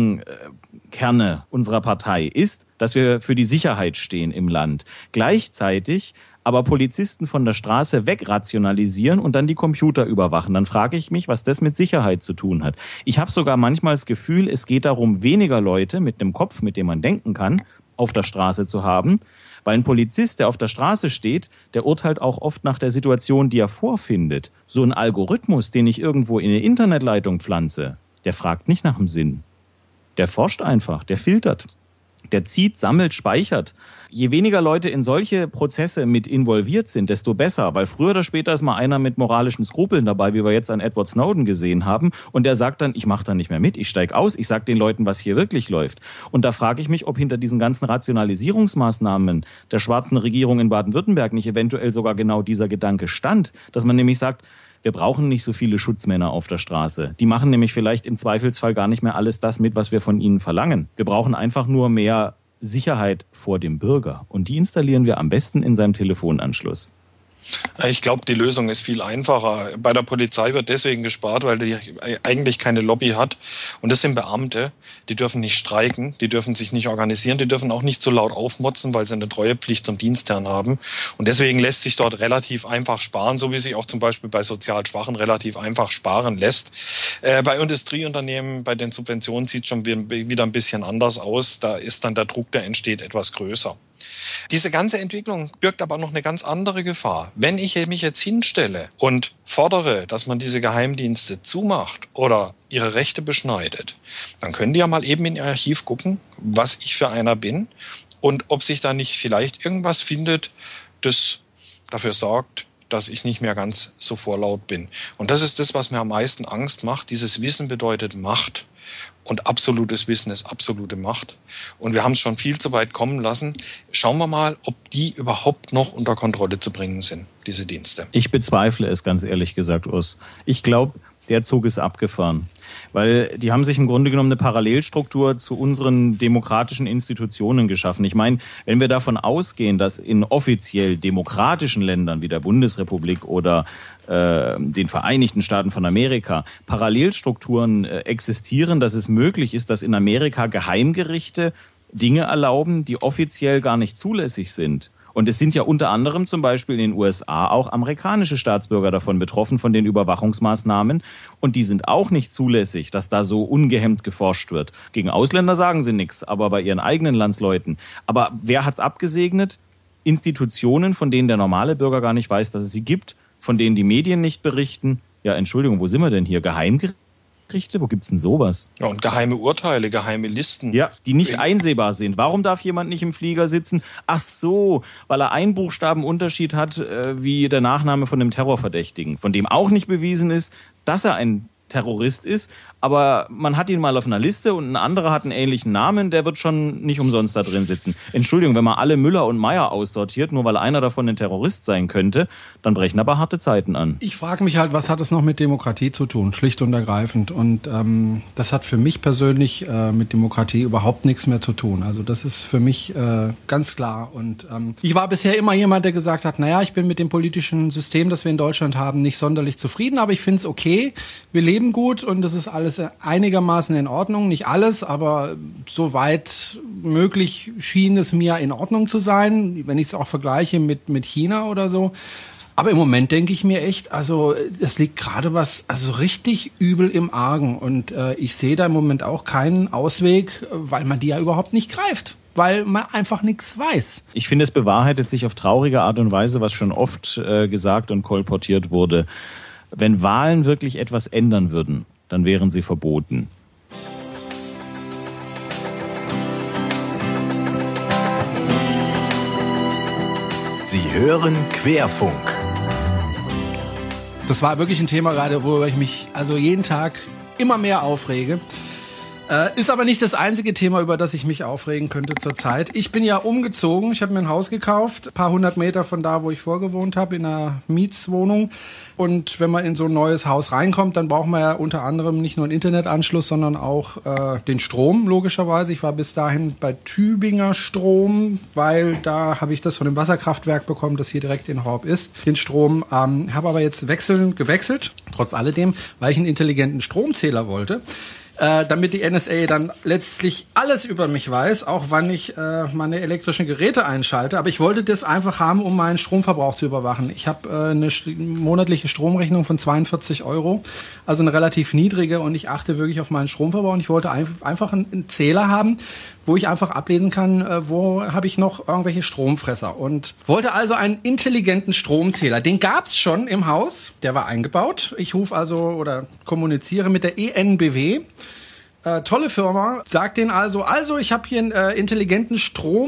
Markenkerne unserer Partei ist, dass wir für die Sicherheit stehen im Land, gleichzeitig aber Polizisten von der Straße wegrationalisieren und dann die Computer überwachen, dann frage ich mich, was das mit Sicherheit zu tun hat. Ich habe sogar manchmal das Gefühl, es geht darum, weniger Leute mit einem Kopf, mit dem man denken kann, auf der Straße zu haben, weil ein Polizist, der auf der Straße steht, der urteilt auch oft nach der Situation, die er vorfindet. So ein Algorithmus, den ich irgendwo in eine Internetleitung pflanze, der fragt nicht nach dem Sinn. Der forscht einfach, der filtert. Der zieht, sammelt, speichert. Je weniger Leute in solche Prozesse mit involviert sind, desto besser. Weil früher oder später ist mal einer mit moralischen Skrupeln dabei, wie wir jetzt an Edward Snowden gesehen haben. Und der sagt dann, ich mache da nicht mehr mit, ich steige aus, ich sage den Leuten, was hier wirklich läuft. Und da frage ich mich, ob hinter diesen ganzen Rationalisierungsmaßnahmen der schwarzen Regierung in Baden-Württemberg nicht eventuell sogar genau dieser Gedanke stand. Dass man nämlich sagt, wir brauchen nicht so viele Schutzmänner auf der Straße. Die machen nämlich vielleicht im Zweifelsfall gar nicht mehr alles das mit, was wir von ihnen verlangen. Wir brauchen einfach nur mehr Sicherheit vor dem Bürger. Und die installieren wir am besten in seinem Telefonanschluss. Ich glaube, die Lösung ist viel einfacher. Bei der Polizei wird deswegen gespart, weil die eigentlich keine Lobby hat. Und das sind Beamte, die dürfen nicht streiken, die dürfen sich nicht organisieren, die dürfen auch nicht so laut aufmotzen, weil sie eine Treuepflicht zum Dienstherrn haben. Und deswegen lässt sich dort relativ einfach sparen, so wie sich auch zum Beispiel bei sozial Schwachen relativ einfach sparen lässt. Äh, bei Industrieunternehmen, bei den Subventionen sieht es schon wieder ein bisschen anders aus. Da ist dann der Druck, der entsteht, etwas größer. Diese ganze Entwicklung birgt aber noch eine ganz andere Gefahr. Wenn ich mich jetzt hinstelle und fordere, dass man diese Geheimdienste zumacht oder ihre Rechte beschneidet, dann können die ja mal eben in ihr Archiv gucken, was ich für einer bin und ob sich da nicht vielleicht irgendwas findet, das dafür sorgt, dass ich nicht mehr ganz so vorlaut bin. Und das ist das, was mir am meisten Angst macht. Dieses Wissen bedeutet Macht. Und absolutes Wissen ist absolute Macht. Und wir haben es schon viel zu weit kommen lassen. Schauen wir mal, ob die überhaupt noch unter Kontrolle zu bringen sind, diese Dienste. Ich bezweifle es, ganz ehrlich gesagt, Urs. Ich glaube, der Zug ist abgefahren. Weil die haben sich im Grunde genommen eine Parallelstruktur zu unseren demokratischen Institutionen geschaffen. Ich meine, wenn wir davon ausgehen, dass in offiziell demokratischen Ländern wie der Bundesrepublik oder äh, den Vereinigten Staaten von Amerika Parallelstrukturen äh, existieren, dass es möglich ist, dass in Amerika Geheimgerichte Dinge erlauben, die offiziell gar nicht zulässig sind. Und es sind ja unter anderem zum Beispiel in den U S A auch amerikanische Staatsbürger davon betroffen, von den Überwachungsmaßnahmen. Und die sind auch nicht zulässig, dass da so ungehemmt geforscht wird. Gegen Ausländer sagen sie nichts, aber bei ihren eigenen Landsleuten. Aber wer hat's abgesegnet? Institutionen, von denen der normale Bürger gar nicht weiß, dass es sie gibt, von denen die Medien nicht berichten. Ja, Entschuldigung, wo sind wir denn hier? Geheimgerichte? Wo gibt's denn sowas? Ja, und geheime Urteile, geheime Listen. Ja, die nicht einsehbar sind. Warum darf jemand nicht im Flieger sitzen? Ach so, weil er einen Buchstabenunterschied hat, äh, wie der Nachname von einem Terrorverdächtigen, von dem auch nicht bewiesen ist, dass er ein Terrorist ist, aber man hat ihn mal auf einer Liste und ein anderer hat einen ähnlichen Namen, der wird schon nicht umsonst da drin sitzen. Entschuldigung, wenn man alle Müller und Meier aussortiert, nur weil einer davon ein Terrorist sein könnte, dann brechen aber harte Zeiten an. Ich frage mich halt, was hat es noch mit Demokratie zu tun, schlicht und ergreifend. Und ähm, das hat für mich persönlich äh, mit Demokratie überhaupt nichts mehr zu tun. Also das ist für mich äh, ganz klar. Und ähm, ich war bisher immer jemand, der gesagt hat, naja, ich bin mit dem politischen System, das wir in Deutschland haben, nicht sonderlich zufrieden, aber ich finde es okay. Wir leben gut und das ist alles einigermaßen in Ordnung. Nicht alles, aber soweit möglich schien es mir in Ordnung zu sein, wenn ich es auch vergleiche mit, mit China oder so. Aber im Moment denke ich mir echt, also es liegt gerade was also richtig übel im Argen und äh, ich sehe da im Moment auch keinen Ausweg, weil man die ja überhaupt nicht greift, weil man einfach nichts weiß. Ich finde, es bewahrheitet sich auf traurige Art und Weise, was schon oft äh, gesagt und kolportiert wurde. Wenn Wahlen wirklich etwas ändern würden, dann wären sie verboten. Sie hören Querfunk. Das war wirklich ein Thema gerade, worüber ich mich also jeden Tag immer mehr aufrege. Äh, ist aber nicht das einzige Thema, über das ich mich aufregen könnte zurzeit. Ich bin ja umgezogen. Ich habe mir ein Haus gekauft, ein paar hundert Meter von da, wo ich vorgewohnt habe, in einer Mietswohnung. Und wenn man in so ein neues Haus reinkommt, dann braucht man ja unter anderem nicht nur einen Internetanschluss, sondern auch äh, den Strom, logischerweise. Ich war bis dahin bei Tübinger Strom, weil da habe ich das von dem Wasserkraftwerk bekommen, das hier direkt in Horb ist, den Strom. Ähm, habe aber jetzt wechseln, gewechselt, trotz alledem, weil ich einen intelligenten Stromzähler wollte. Äh, damit die N S A dann letztlich alles über mich weiß, auch wann ich äh, meine elektrischen Geräte einschalte. Aber ich wollte das einfach haben, um meinen Stromverbrauch zu überwachen. Ich habe äh, eine st- monatliche Stromrechnung von zweiundvierzig Euro, also eine relativ niedrige, und ich achte wirklich auf meinen Stromverbrauch. Und ich wollte ein- einfach einen, einen Zähler haben, wo ich einfach ablesen kann, äh, wo habe ich noch irgendwelche Stromfresser. Und wollte also einen intelligenten Stromzähler. Den gab's schon im Haus, der war eingebaut. Ich rufe also oder kommuniziere mit der E N B W. Äh, tolle Firma, sagt denen also, also ich habe hier einen äh, intelligenten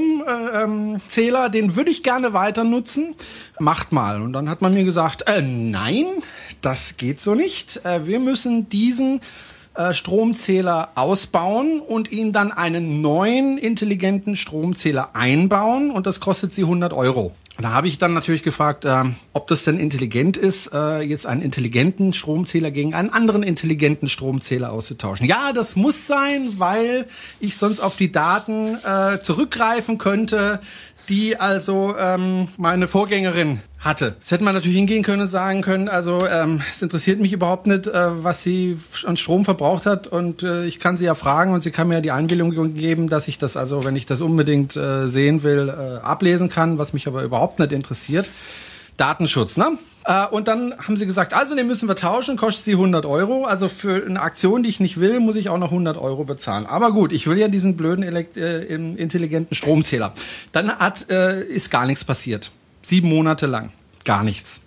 Stromzähler, äh, den würde ich gerne weiter nutzen, macht mal. Und dann hat man mir gesagt, äh, nein, das geht so nicht. Äh, wir müssen diesen äh, Stromzähler ausbauen und ihnen dann einen neuen intelligenten Stromzähler einbauen und das kostet sie hundert Euro. Da habe ich dann natürlich gefragt, äh, ob das denn intelligent ist, äh, jetzt einen intelligenten Stromzähler gegen einen anderen intelligenten Stromzähler auszutauschen. Ja, das muss sein, weil ich sonst auf die Daten äh, zurückgreifen könnte, die also ähm, meine Vorgängerin hatte. Das hätte man natürlich hingehen können und sagen können, also ähm, es interessiert mich überhaupt nicht, äh, was sie an Strom verbraucht hat und äh, ich kann sie ja fragen und sie kann mir ja die Einwilligung geben, dass ich das also, wenn ich das unbedingt äh, sehen will, äh, ablesen kann, was mich aber überhaupt nicht interessiert. Datenschutz, ne? Äh, und dann haben sie gesagt, also den müssen wir tauschen, kostet sie hundert Euro. Also für eine Aktion, die ich nicht will, muss ich auch noch hundert Euro bezahlen. Aber gut, ich will ja diesen blöden elekt- äh, intelligenten Stromzähler. Dann hat, äh, ist gar nichts passiert. Sieben Monate lang. Gar nichts.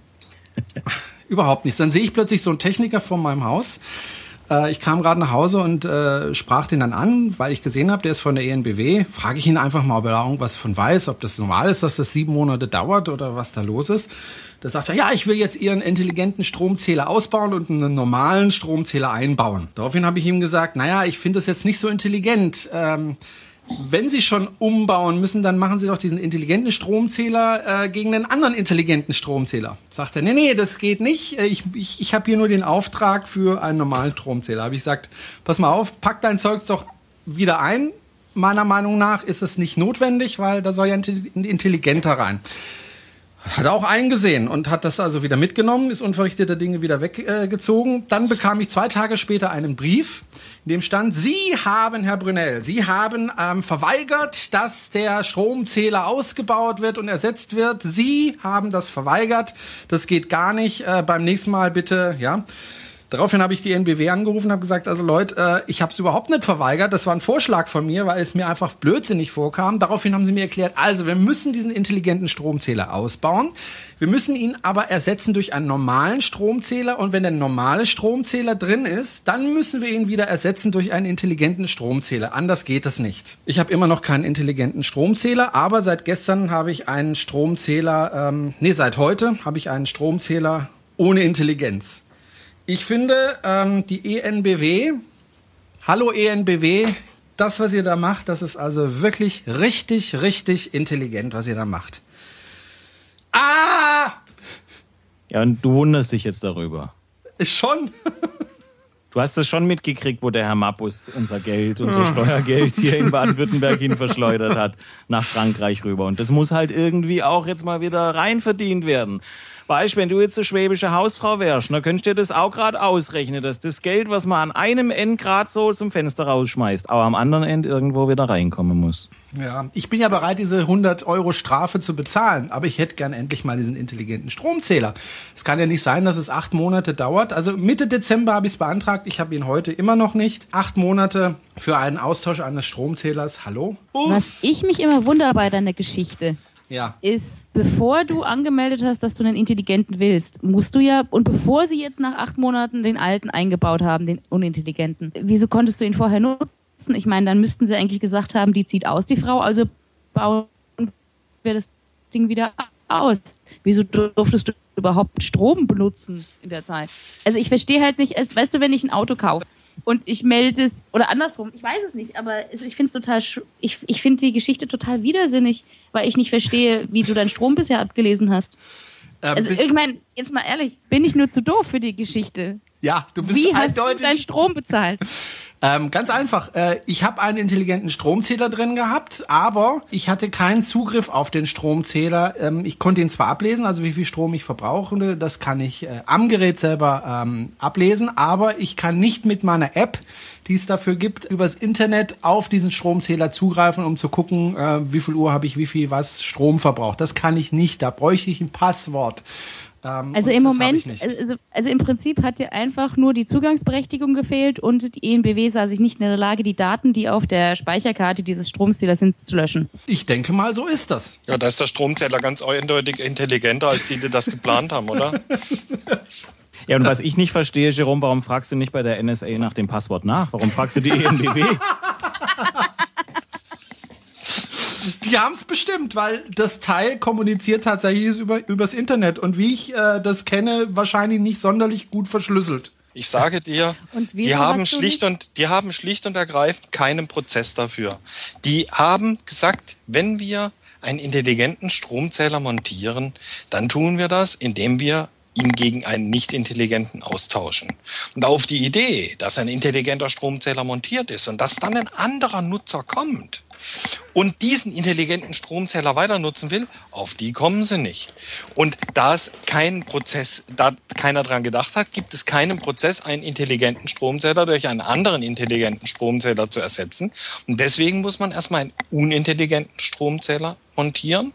Überhaupt nichts. Dann sehe ich plötzlich so einen Techniker vor meinem Haus. Äh, ich kam gerade nach Hause und äh, sprach den dann an, weil ich gesehen habe, der ist von der E N B W. Frage ich ihn einfach mal, ob er da irgendwas von weiß, ob das normal ist, dass das sieben Monate dauert oder was da los ist. Da sagt er, ja, ich will jetzt Ihren intelligenten Stromzähler ausbauen und einen normalen Stromzähler einbauen. Daraufhin habe ich ihm gesagt, naja, ich finde das jetzt nicht so intelligent. Ähm, Wenn Sie schon umbauen müssen, dann machen Sie doch diesen intelligenten Stromzähler äh, gegen einen anderen intelligenten Stromzähler. Sagt er, nee, nee, das geht nicht. Ich, ich, ich habe hier nur den Auftrag für einen normalen Stromzähler. Habe ich gesagt, pass mal auf, pack dein Zeug doch wieder ein. Meiner Meinung nach ist es nicht notwendig, weil da soll ja ein intelligenter rein. Hat er auch eingesehen und hat das also wieder mitgenommen, ist unverrichteter Dinge wieder weggezogen. Äh, Dann bekam ich zwei Tage später einen Brief, in dem stand, Sie haben, Herr Brunel, Sie haben ähm, verweigert, dass der Stromzähler ausgebaut wird und ersetzt wird. Sie haben das verweigert. Das geht gar nicht. Äh, beim nächsten Mal bitte, ja. Daraufhin habe ich die N B W angerufen und habe gesagt, also Leute, äh, ich habe es überhaupt nicht verweigert. Das war ein Vorschlag von mir, weil es mir einfach blödsinnig vorkam. Daraufhin haben sie mir erklärt, also wir müssen diesen intelligenten Stromzähler ausbauen. Wir müssen ihn aber ersetzen durch einen normalen Stromzähler. Und wenn der normale Stromzähler drin ist, dann müssen wir ihn wieder ersetzen durch einen intelligenten Stromzähler. Anders geht es nicht. Ich habe immer noch keinen intelligenten Stromzähler, aber seit gestern habe ich einen Stromzähler, ähm, nee, seit heute habe ich einen Stromzähler ohne Intelligenz. Ich finde, ähm, die E N B W, hallo E N B W, das, was ihr da macht, das ist also wirklich richtig, richtig intelligent, was ihr da macht. Ah! Ja, und du wunderst dich jetzt darüber. Schon. Du hast es schon mitgekriegt, wo der Herr Mappus unser Geld, unser Steuergeld hier in Baden-Württemberg hin verschleudert hat, nach Frankreich rüber. Und das muss halt irgendwie auch jetzt mal wieder rein verdient werden. Weißt, wenn du jetzt eine schwäbische Hausfrau wärst, dann könntest du dir das auch gerade ausrechnen, dass das Geld, was man an einem Ende gerade so zum Fenster rausschmeißt, aber am anderen Ende irgendwo wieder reinkommen muss. Ja, ich bin ja bereit, diese hundert Euro Strafe zu bezahlen, aber ich hätte gern endlich mal diesen intelligenten Stromzähler. Es kann ja nicht sein, dass es acht Monate dauert. Also Mitte Dezember habe ich es beantragt, ich habe ihn heute immer noch nicht. Acht Monate für einen Austausch eines Stromzählers. Hallo? Uff. Was ich mich immer wundere bei deiner Geschichte, ja. ist, bevor du angemeldet hast, dass du einen intelligenten willst, musst du ja, und bevor sie jetzt nach acht Monaten den alten eingebaut haben, den unintelligenten, wieso konntest du ihn vorher nutzen? Ich meine, dann müssten sie eigentlich gesagt haben, die zieht aus, die Frau, also bauen wir das Ding wieder aus. Wieso durftest du überhaupt Strom benutzen in der Zeit? Also ich verstehe halt nicht, es, weißt du, wenn ich ein Auto kaufe und ich melde es, oder andersrum, ich weiß es nicht, aber ich finde es total, ich, ich finde die Geschichte total widersinnig, weil ich nicht verstehe, wie du deinen Strom bisher abgelesen hast. Ähm, also ich meine, jetzt mal ehrlich, bin ich nur zu doof für die Geschichte? Ja, du bist Wie hast eindeutig du deinen Strom bezahlt? Ähm, ganz einfach. Äh, ich habe einen intelligenten Stromzähler drin gehabt, aber ich hatte keinen Zugriff auf den Stromzähler. Ähm, ich konnte ihn zwar ablesen, also wie viel Strom ich verbrauche, das kann ich äh, am Gerät selber ähm, ablesen, aber ich kann nicht mit meiner App, die es dafür gibt, übers Internet auf diesen Stromzähler zugreifen, um zu gucken, äh, wie viel Uhr habe ich, wie viel was Strom verbraucht. Das kann ich nicht, da bräuchte ich ein Passwort. Ähm, also im Moment, also, also im Prinzip hat dir einfach nur die Zugangsberechtigung gefehlt und die E N B W sah sich nicht in der Lage, die Daten, die auf der Speicherkarte dieses Stromzählers sind, zu löschen. Ich denke mal, so ist das. Ja, da ist der Stromzähler ganz eindeutig intelligenter, als die, die das geplant haben, oder? Ja, und was ich nicht verstehe, Jerome, warum fragst du nicht bei der N S A nach dem Passwort nach? Warum fragst du die E N B W? Die haben es bestimmt, weil das Teil kommuniziert tatsächlich über, übers Internet und wie ich äh, das kenne, wahrscheinlich nicht sonderlich gut verschlüsselt. Ich sage dir, die haben schlicht und die haben schlicht und ergreifend keinen Prozess dafür. Die haben gesagt, wenn wir einen intelligenten Stromzähler montieren, dann tun wir das, indem wir ihn gegen einen nicht intelligenten austauschen. Und auf die Idee, dass ein intelligenter Stromzähler montiert ist und dass dann ein anderer Nutzer kommt und diesen intelligenten Stromzähler weiter nutzen will, auf die kommen sie nicht. Und da es keinen Prozess, da keiner dran gedacht hat, gibt es keinen Prozess, einen intelligenten Stromzähler durch einen anderen intelligenten Stromzähler zu ersetzen. Und deswegen muss man erstmal einen unintelligenten Stromzähler montieren,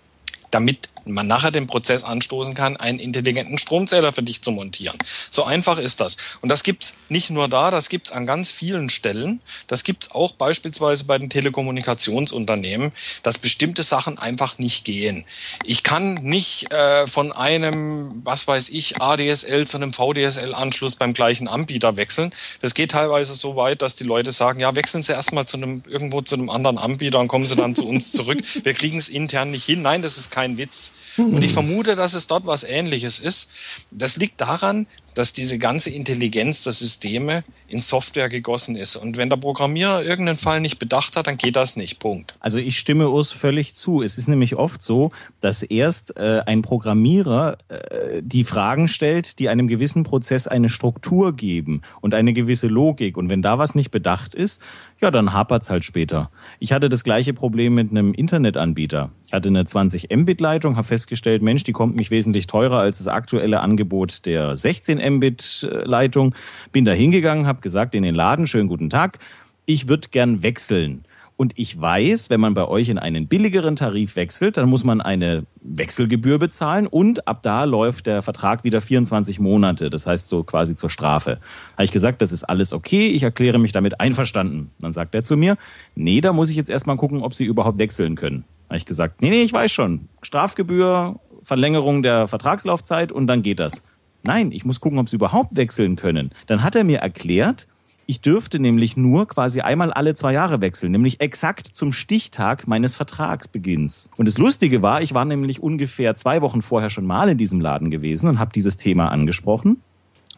damit man nachher den Prozess anstoßen kann, einen intelligenten Stromzähler für dich zu montieren. So einfach ist das. Und das gibt's nicht nur da, das gibt's an ganz vielen Stellen. Das gibt's auch beispielsweise bei den Telekommunikationsunternehmen, dass bestimmte Sachen einfach nicht gehen. Ich kann nicht äh, von einem, was weiß ich, A D S L zu einem V D S L-Anschluss beim gleichen Anbieter wechseln. Das geht teilweise so weit, dass die Leute sagen, ja, wechseln Sie erstmal zu einem, irgendwo zu einem anderen Anbieter und kommen Sie dann zu uns zurück. Wir kriegen es intern nicht hin. Nein, das ist kein Witz. Und ich vermute, dass es dort was Ähnliches ist. Das liegt daran, dass diese ganze Intelligenz der Systeme in Software gegossen ist. Und wenn der Programmierer irgendeinen Fall nicht bedacht hat, dann geht das nicht. Punkt. Also ich stimme Urs völlig zu. Es ist nämlich oft so, dass erst äh, ein Programmierer äh, die Fragen stellt, die einem gewissen Prozess eine Struktur geben und eine gewisse Logik. Und wenn da was nicht bedacht ist, ja, dann hapert's halt später. Ich hatte das gleiche Problem mit einem Internetanbieter. Ich hatte eine zwanzig Mbit Leitung, habe festgestellt, Mensch, die kommt mich wesentlich teurer als das aktuelle Angebot der sechzehn Mbit Leitung. Bin da hingegangen, habe gesagt in den Laden, schönen guten Tag, ich würde gern wechseln. Und ich weiß, wenn man bei euch in einen billigeren Tarif wechselt, dann muss man eine Wechselgebühr bezahlen und ab da läuft der Vertrag wieder vierundzwanzig Monate. Das heißt so quasi zur Strafe. Habe ich gesagt, das ist alles okay, ich erkläre mich damit einverstanden. Dann sagt er zu mir, nee, da muss ich jetzt erstmal gucken, ob Sie überhaupt wechseln können. Habe ich gesagt, nee, nee, ich weiß schon. Strafgebühr, Verlängerung der Vertragslaufzeit und dann geht das. Nein, ich muss gucken, ob Sie überhaupt wechseln können. Dann hat er mir erklärt, ich dürfte nämlich nur quasi einmal alle zwei Jahre wechseln, nämlich exakt zum Stichtag meines Vertragsbeginns. Und das Lustige war, ich war nämlich ungefähr zwei Wochen vorher schon mal in diesem Laden gewesen und habe dieses Thema angesprochen.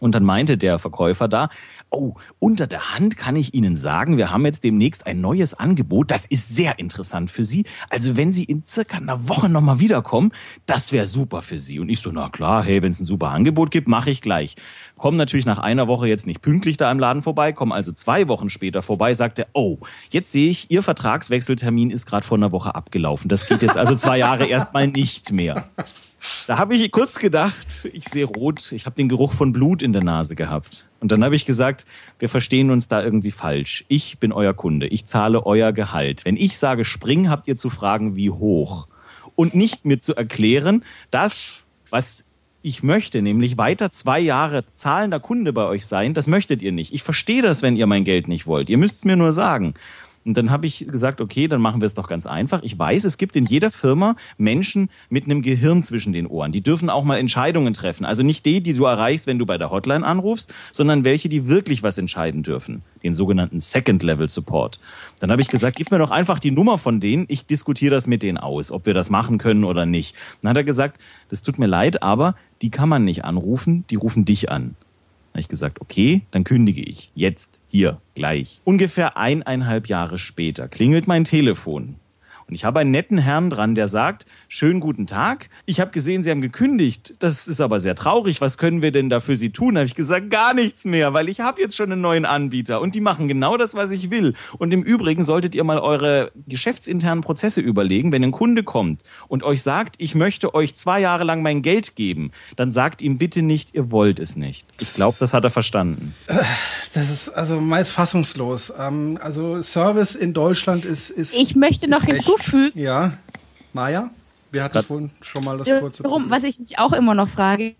Und dann meinte der Verkäufer da, oh, unter der Hand kann ich Ihnen sagen, wir haben jetzt demnächst ein neues Angebot, das ist sehr interessant für Sie. Also wenn Sie in circa einer Woche nochmal wiederkommen, das wäre super für Sie. Und ich so, na klar, hey, wenn es ein super Angebot gibt, mache ich gleich. Komm natürlich nach einer Woche jetzt nicht pünktlich da im Laden vorbei, komm also zwei Wochen später vorbei, sagte, oh, jetzt sehe ich, Ihr Vertragswechseltermin ist gerade vor einer Woche abgelaufen. Das geht jetzt also zwei Jahre erstmal nicht mehr. Da habe ich kurz gedacht, ich sehe rot, ich habe den Geruch von Blut in der Nase gehabt. Und dann habe ich gesagt, wir verstehen uns da irgendwie falsch. Ich bin euer Kunde, ich zahle euer Gehalt. Wenn ich sage spring, habt ihr zu fragen, wie hoch. Und nicht mir zu erklären, das, was ich möchte, nämlich weiter zwei Jahre zahlender Kunde bei euch sein, das möchtet ihr nicht. Ich verstehe das, wenn ihr mein Geld nicht wollt. Ihr müsst es mir nur sagen. Und dann habe ich gesagt, okay, dann machen wir es doch ganz einfach. Ich weiß, es gibt in jeder Firma Menschen mit einem Gehirn zwischen den Ohren. Die dürfen auch mal Entscheidungen treffen. Also nicht die, die du erreichst, wenn du bei der Hotline anrufst, sondern welche, die wirklich was entscheiden dürfen. Den sogenannten Second-Level-Support. Dann habe ich gesagt, gib mir doch einfach die Nummer von denen. Ich diskutiere das mit denen aus, ob wir das machen können oder nicht. Dann hat er gesagt, das tut mir leid, aber die kann man nicht anrufen, die rufen dich an. Dann habe ich gesagt, okay, dann kündige ich. Jetzt, hier, gleich. Ungefähr eineinhalb Jahre später klingelt mein Telefon. Und ich habe einen netten Herrn dran, der sagt, schönen guten Tag. Ich habe gesehen, Sie haben gekündigt. Das ist aber sehr traurig. Was können wir denn da für Sie tun? Da habe ich gesagt, gar nichts mehr, weil ich habe jetzt schon einen neuen Anbieter. Und die machen genau das, was ich will. Und im Übrigen solltet ihr mal eure geschäftsinternen Prozesse überlegen. Wenn ein Kunde kommt und euch sagt, ich möchte euch zwei Jahre lang mein Geld geben, dann sagt ihm bitte nicht, ihr wollt es nicht. Ich glaube, das hat er verstanden. Das ist also meist fassungslos. Ähm, also Service in Deutschland ist... ist ich möchte noch hinzufügen. Ja, Maja? Wir hatten vorhin schon mal das kurze Warum, was ich mich auch immer noch frage.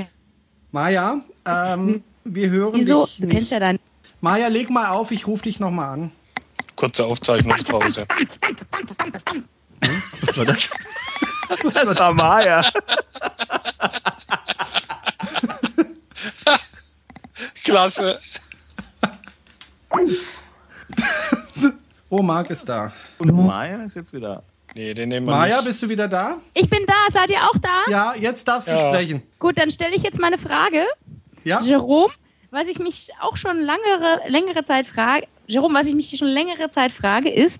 Maja, ähm, wir hören Wieso? dich Du nicht. kennst ja dann. Maja, leg mal auf, ich rufe dich nochmal an. Kurze Aufzeichnungspause. Hm? Was war das? Das war Maja. Klasse. Oh, Marc ist da. Und Maja ist jetzt wieder... Nee, den nehmen wir Maja, nicht. bist du wieder da? Ich bin da, seid ihr auch da? Ja, jetzt darfst du Ja. sprechen. Gut, dann stelle ich jetzt meine Frage. Ja? Jerome, was ich mich auch schon langere, längere Zeit frage, Jerome, was ich mich schon längere Zeit frage, ist,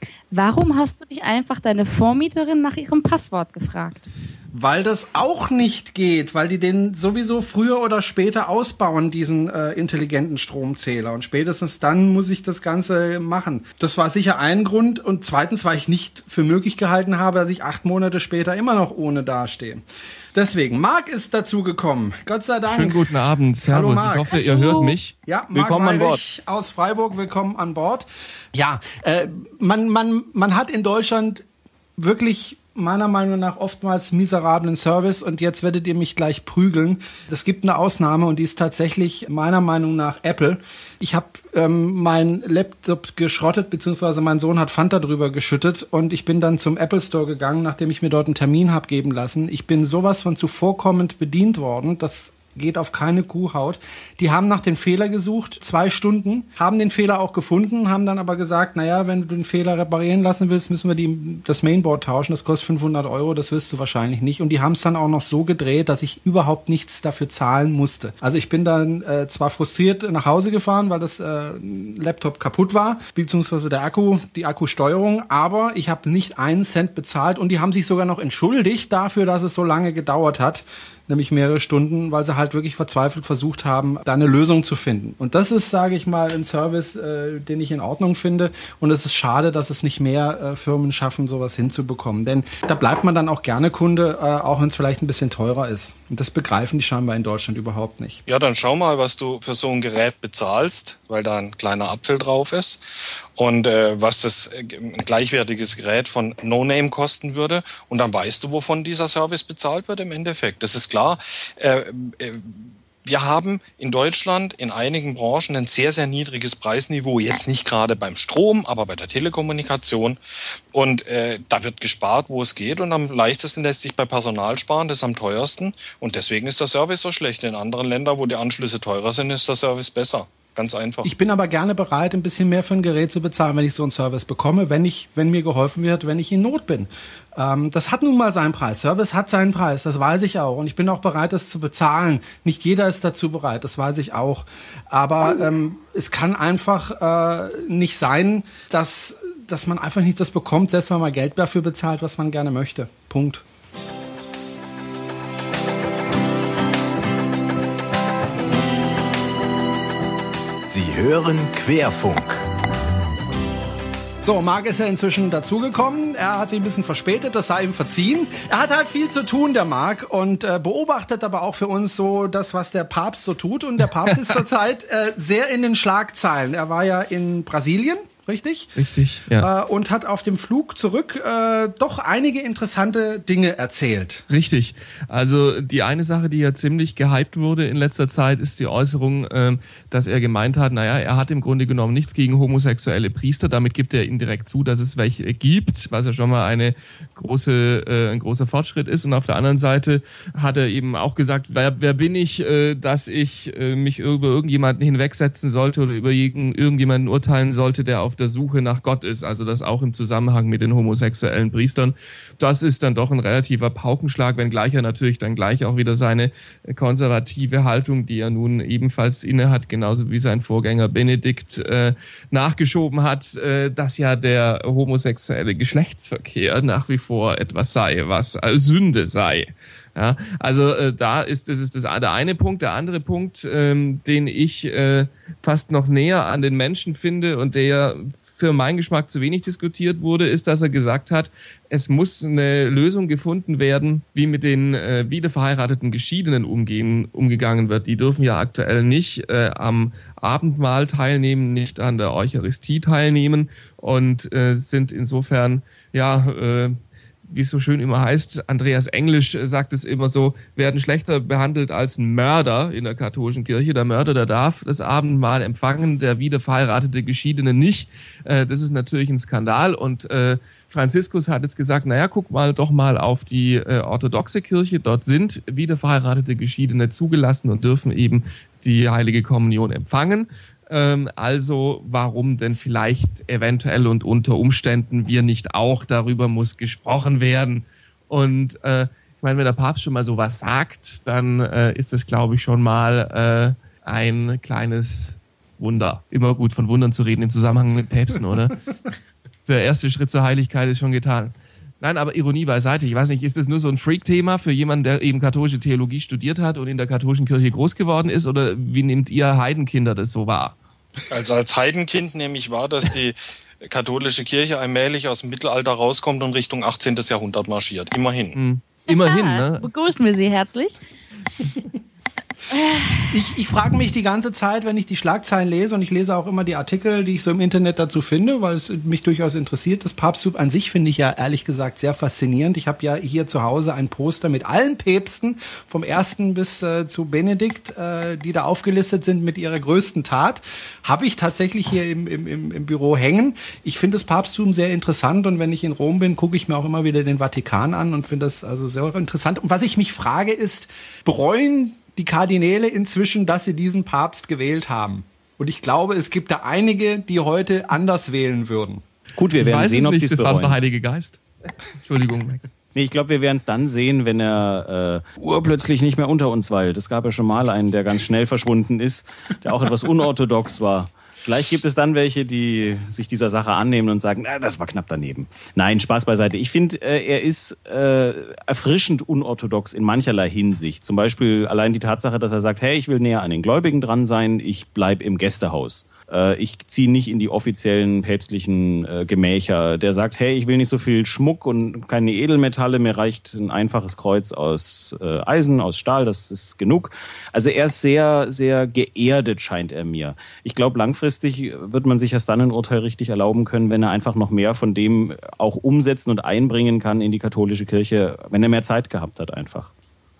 warum hast du nicht einfach deine Vormieterin nach ihrem Passwort gefragt? Weil das auch nicht geht, weil die den sowieso früher oder später ausbauen, diesen äh, intelligenten Stromzähler. Und spätestens dann muss ich das Ganze machen. Das war sicher ein Grund. Und zweitens, weil ich nicht für möglich gehalten habe, dass ich acht Monate später immer noch ohne dastehe. Deswegen, Marc ist dazu gekommen. Gott sei Dank. Schönen guten Abend, Servus. Hallo, Marc. Ich hoffe, ihr hört mich. Ja, Marc Willkommen an Weirich aus Freiburg, willkommen an Bord. Ja, äh, man, man, man hat in Deutschland wirklich meiner Meinung nach oftmals miserablen Service und jetzt werdet ihr mich gleich prügeln. Es gibt eine Ausnahme und die ist tatsächlich meiner Meinung nach Apple. Ich habe ähm, meinen Laptop geschrottet, beziehungsweise mein Sohn hat Fanta drüber geschüttet und ich bin dann zum Apple Store gegangen, nachdem ich mir dort einen Termin habe geben lassen. Ich bin sowas von zuvorkommend bedient worden, das geht auf keine Kuhhaut. Die haben nach den Fehler gesucht, zwei Stunden, haben den Fehler auch gefunden, haben dann aber gesagt, naja, wenn du den Fehler reparieren lassen willst, müssen wir die, das Mainboard tauschen, das kostet fünfhundert Euro, das wirst du wahrscheinlich nicht. Und die haben es dann auch noch so gedreht, dass ich überhaupt nichts dafür zahlen musste. Also ich bin dann äh, zwar frustriert nach Hause gefahren, weil das äh, Laptop kaputt war, beziehungsweise der Akku, die Akkusteuerung, aber ich habe nicht einen Cent bezahlt und die haben sich sogar noch entschuldigt dafür, dass es so lange gedauert hat, nämlich mehrere Stunden, weil sie halt wirklich verzweifelt versucht haben, da eine Lösung zu finden. Und das ist, sage ich mal, ein Service, äh, den ich in Ordnung finde. Und es ist schade, dass es nicht mehr äh, Firmen schaffen, sowas hinzubekommen. Denn da bleibt man dann auch gerne Kunde, äh, auch wenn es vielleicht ein bisschen teurer ist. Und das begreifen die scheinbar in Deutschland überhaupt nicht. Ja, dann schau mal, was du für so ein Gerät bezahlst, weil da ein kleiner Apfel drauf ist. Und äh, was das äh, ein gleichwertiges Gerät von No-Name kosten würde. Und dann weißt du, wovon dieser Service bezahlt wird im Endeffekt. Das ist klar. Äh, äh, wir haben in Deutschland in einigen Branchen ein sehr, sehr niedriges Preisniveau. Jetzt nicht gerade beim Strom, aber bei der Telekommunikation. Und äh, da wird gespart, wo es geht. Und am leichtesten lässt sich bei Personal sparen, das ist am teuersten. Und deswegen ist der Service so schlecht. In anderen Ländern, wo die Anschlüsse teurer sind, ist der Service besser. Ganz einfach. Ich bin aber gerne bereit, ein bisschen mehr für ein Gerät zu bezahlen, wenn ich so einen Service bekomme, wenn ich, wenn mir geholfen wird, wenn ich in Not bin. Ähm, das hat nun mal seinen Preis. Service hat seinen Preis, das weiß ich auch. Und ich bin auch bereit, das zu bezahlen. Nicht jeder ist dazu bereit, das weiß ich auch. Aber ähm, es kann einfach äh, nicht sein, dass, dass man einfach nicht das bekommt, selbst wenn man Geld dafür bezahlt, was man gerne möchte. Punkt. Sie hören Querfunk. So, Marc ist ja inzwischen dazugekommen. Er hat sich ein bisschen verspätet, das sei ihm verziehen. Er hat halt viel zu tun, der Marc, und äh, beobachtet aber auch für uns so das, was der Papst so tut. Und der Papst ist zurzeit äh, sehr in den Schlagzeilen. Er war ja in Brasilien, richtig? Richtig, ja. Äh, und hat auf dem Flug zurück äh, doch einige interessante Dinge erzählt. Richtig. Also die eine Sache, die ja ziemlich gehypt wurde in letzter Zeit, ist die Äußerung, äh, dass er gemeint hat, naja, er hat im Grunde genommen nichts gegen homosexuelle Priester. Damit gibt er indirekt zu, dass es welche gibt, was ja schon mal eine große, äh, ein großer Fortschritt ist. Und auf der anderen Seite hat er eben auch gesagt, wer, wer bin ich, äh, dass ich äh, mich über irgendjemanden hinwegsetzen sollte oder über jeden, irgendjemanden urteilen sollte, der auf der Suche nach Gott ist, also das auch im Zusammenhang mit den homosexuellen Priestern. Das ist dann doch ein relativer Paukenschlag, wenngleich er natürlich dann gleich auch wieder seine konservative Haltung, die er nun ebenfalls inne hat, genauso wie sein Vorgänger Benedikt, äh, nachgeschoben hat, äh, dass ja der homosexuelle Geschlechtsverkehr nach wie vor etwas sei, was als Sünde sei. Ja, also äh, da ist das ist das der eine Punkt. Der andere Punkt, ähm, den ich äh, fast noch näher an den Menschen finde und der für meinen Geschmack zu wenig diskutiert wurde, ist, dass er gesagt hat, es muss eine Lösung gefunden werden, wie mit den äh, wiederverheirateten Geschiedenen umgehen, umgegangen wird. Die dürfen ja aktuell nicht äh, am Abendmahl teilnehmen, nicht an der Eucharistie teilnehmen und äh, sind insofern ja äh, wie es so schön immer heißt, Andreas Englisch sagt es immer so, werden schlechter behandelt als ein Mörder in der katholischen Kirche. Der Mörder, der darf das Abendmahl empfangen, der wiederverheiratete Geschiedene nicht. Äh, das ist natürlich ein Skandal. Und äh, Franziskus hat jetzt gesagt, naja, guck mal doch mal auf die äh, orthodoxe Kirche. Dort sind wiederverheiratete Geschiedene zugelassen und dürfen eben die Heilige Kommunion empfangen. Also warum denn vielleicht eventuell und unter Umständen wir nicht auch, darüber muss gesprochen werden. Und äh, ich meine, wenn der Papst schon mal sowas sagt, dann äh, ist das, glaube ich, schon mal äh, ein kleines Wunder. Immer gut von Wundern zu reden im Zusammenhang mit Päpsten, oder? Der erste Schritt zur Heiligkeit ist schon getan. Nein, aber Ironie beiseite. Ich weiß nicht, ist das nur so ein Freak-Thema für jemanden, der eben katholische Theologie studiert hat und in der katholischen Kirche groß geworden ist? Oder wie nehmt ihr Heidenkinder das so wahr? Also als Heidenkind nehme ich wahr, dass die katholische Kirche allmählich aus dem Mittelalter rauskommt und Richtung achtzehnten Jahrhundert marschiert. Immerhin. Hm. Immerhin, Aha, ne? Begrüßen wir Sie herzlich. Ich, ich frage mich die ganze Zeit, wenn ich die Schlagzeilen lese, und ich lese auch immer die Artikel, die ich so im Internet dazu finde, weil es mich durchaus interessiert. Das Papsttum an sich finde ich ja ehrlich gesagt sehr faszinierend. Ich habe ja hier zu Hause ein Poster mit allen Päpsten, vom ersten bis äh, zu Benedikt, äh, die da aufgelistet sind mit ihrer größten Tat. Habe ich tatsächlich hier im, im, im Büro hängen. Ich finde das Papsttum sehr interessant, und wenn ich in Rom bin, gucke ich mir auch immer wieder den Vatikan an und finde das also sehr interessant. Und was ich mich frage ist, bereuen die Kardinäle inzwischen, dass sie diesen Papst gewählt haben? Und ich glaube, es gibt da einige, die heute anders wählen würden. Gut, wir Ich werden weiß sehen, es ob nicht, sie es das war bereuen. der Heilige Geist. Entschuldigung, Max. Nee, ich glaube, wir werden es dann sehen, wenn er äh, urplötzlich nicht mehr unter uns weilt. Es gab ja schon mal einen, der ganz schnell verschwunden ist, der auch etwas unorthodox war. Vielleicht gibt es dann welche, die sich dieser Sache annehmen und sagen, na, das war knapp daneben. Nein, Spaß beiseite. Ich finde, äh, er ist äh, erfrischend unorthodox in mancherlei Hinsicht. Zum Beispiel allein die Tatsache, dass er sagt, hey, ich will näher an den Gläubigen dran sein, ich bleib im Gästehaus. Ich ziehe nicht in die offiziellen päpstlichen äh, Gemächer. Der sagt, hey, ich will nicht so viel Schmuck und keine Edelmetalle, mir reicht ein einfaches Kreuz aus äh, Eisen, aus Stahl, das ist genug. Also er ist sehr, sehr geerdet, scheint er mir. Ich glaube, langfristig wird man sich erst dann ein Urteil richtig erlauben können, wenn er einfach noch mehr von dem auch umsetzen und einbringen kann in die katholische Kirche, wenn er mehr Zeit gehabt hat einfach.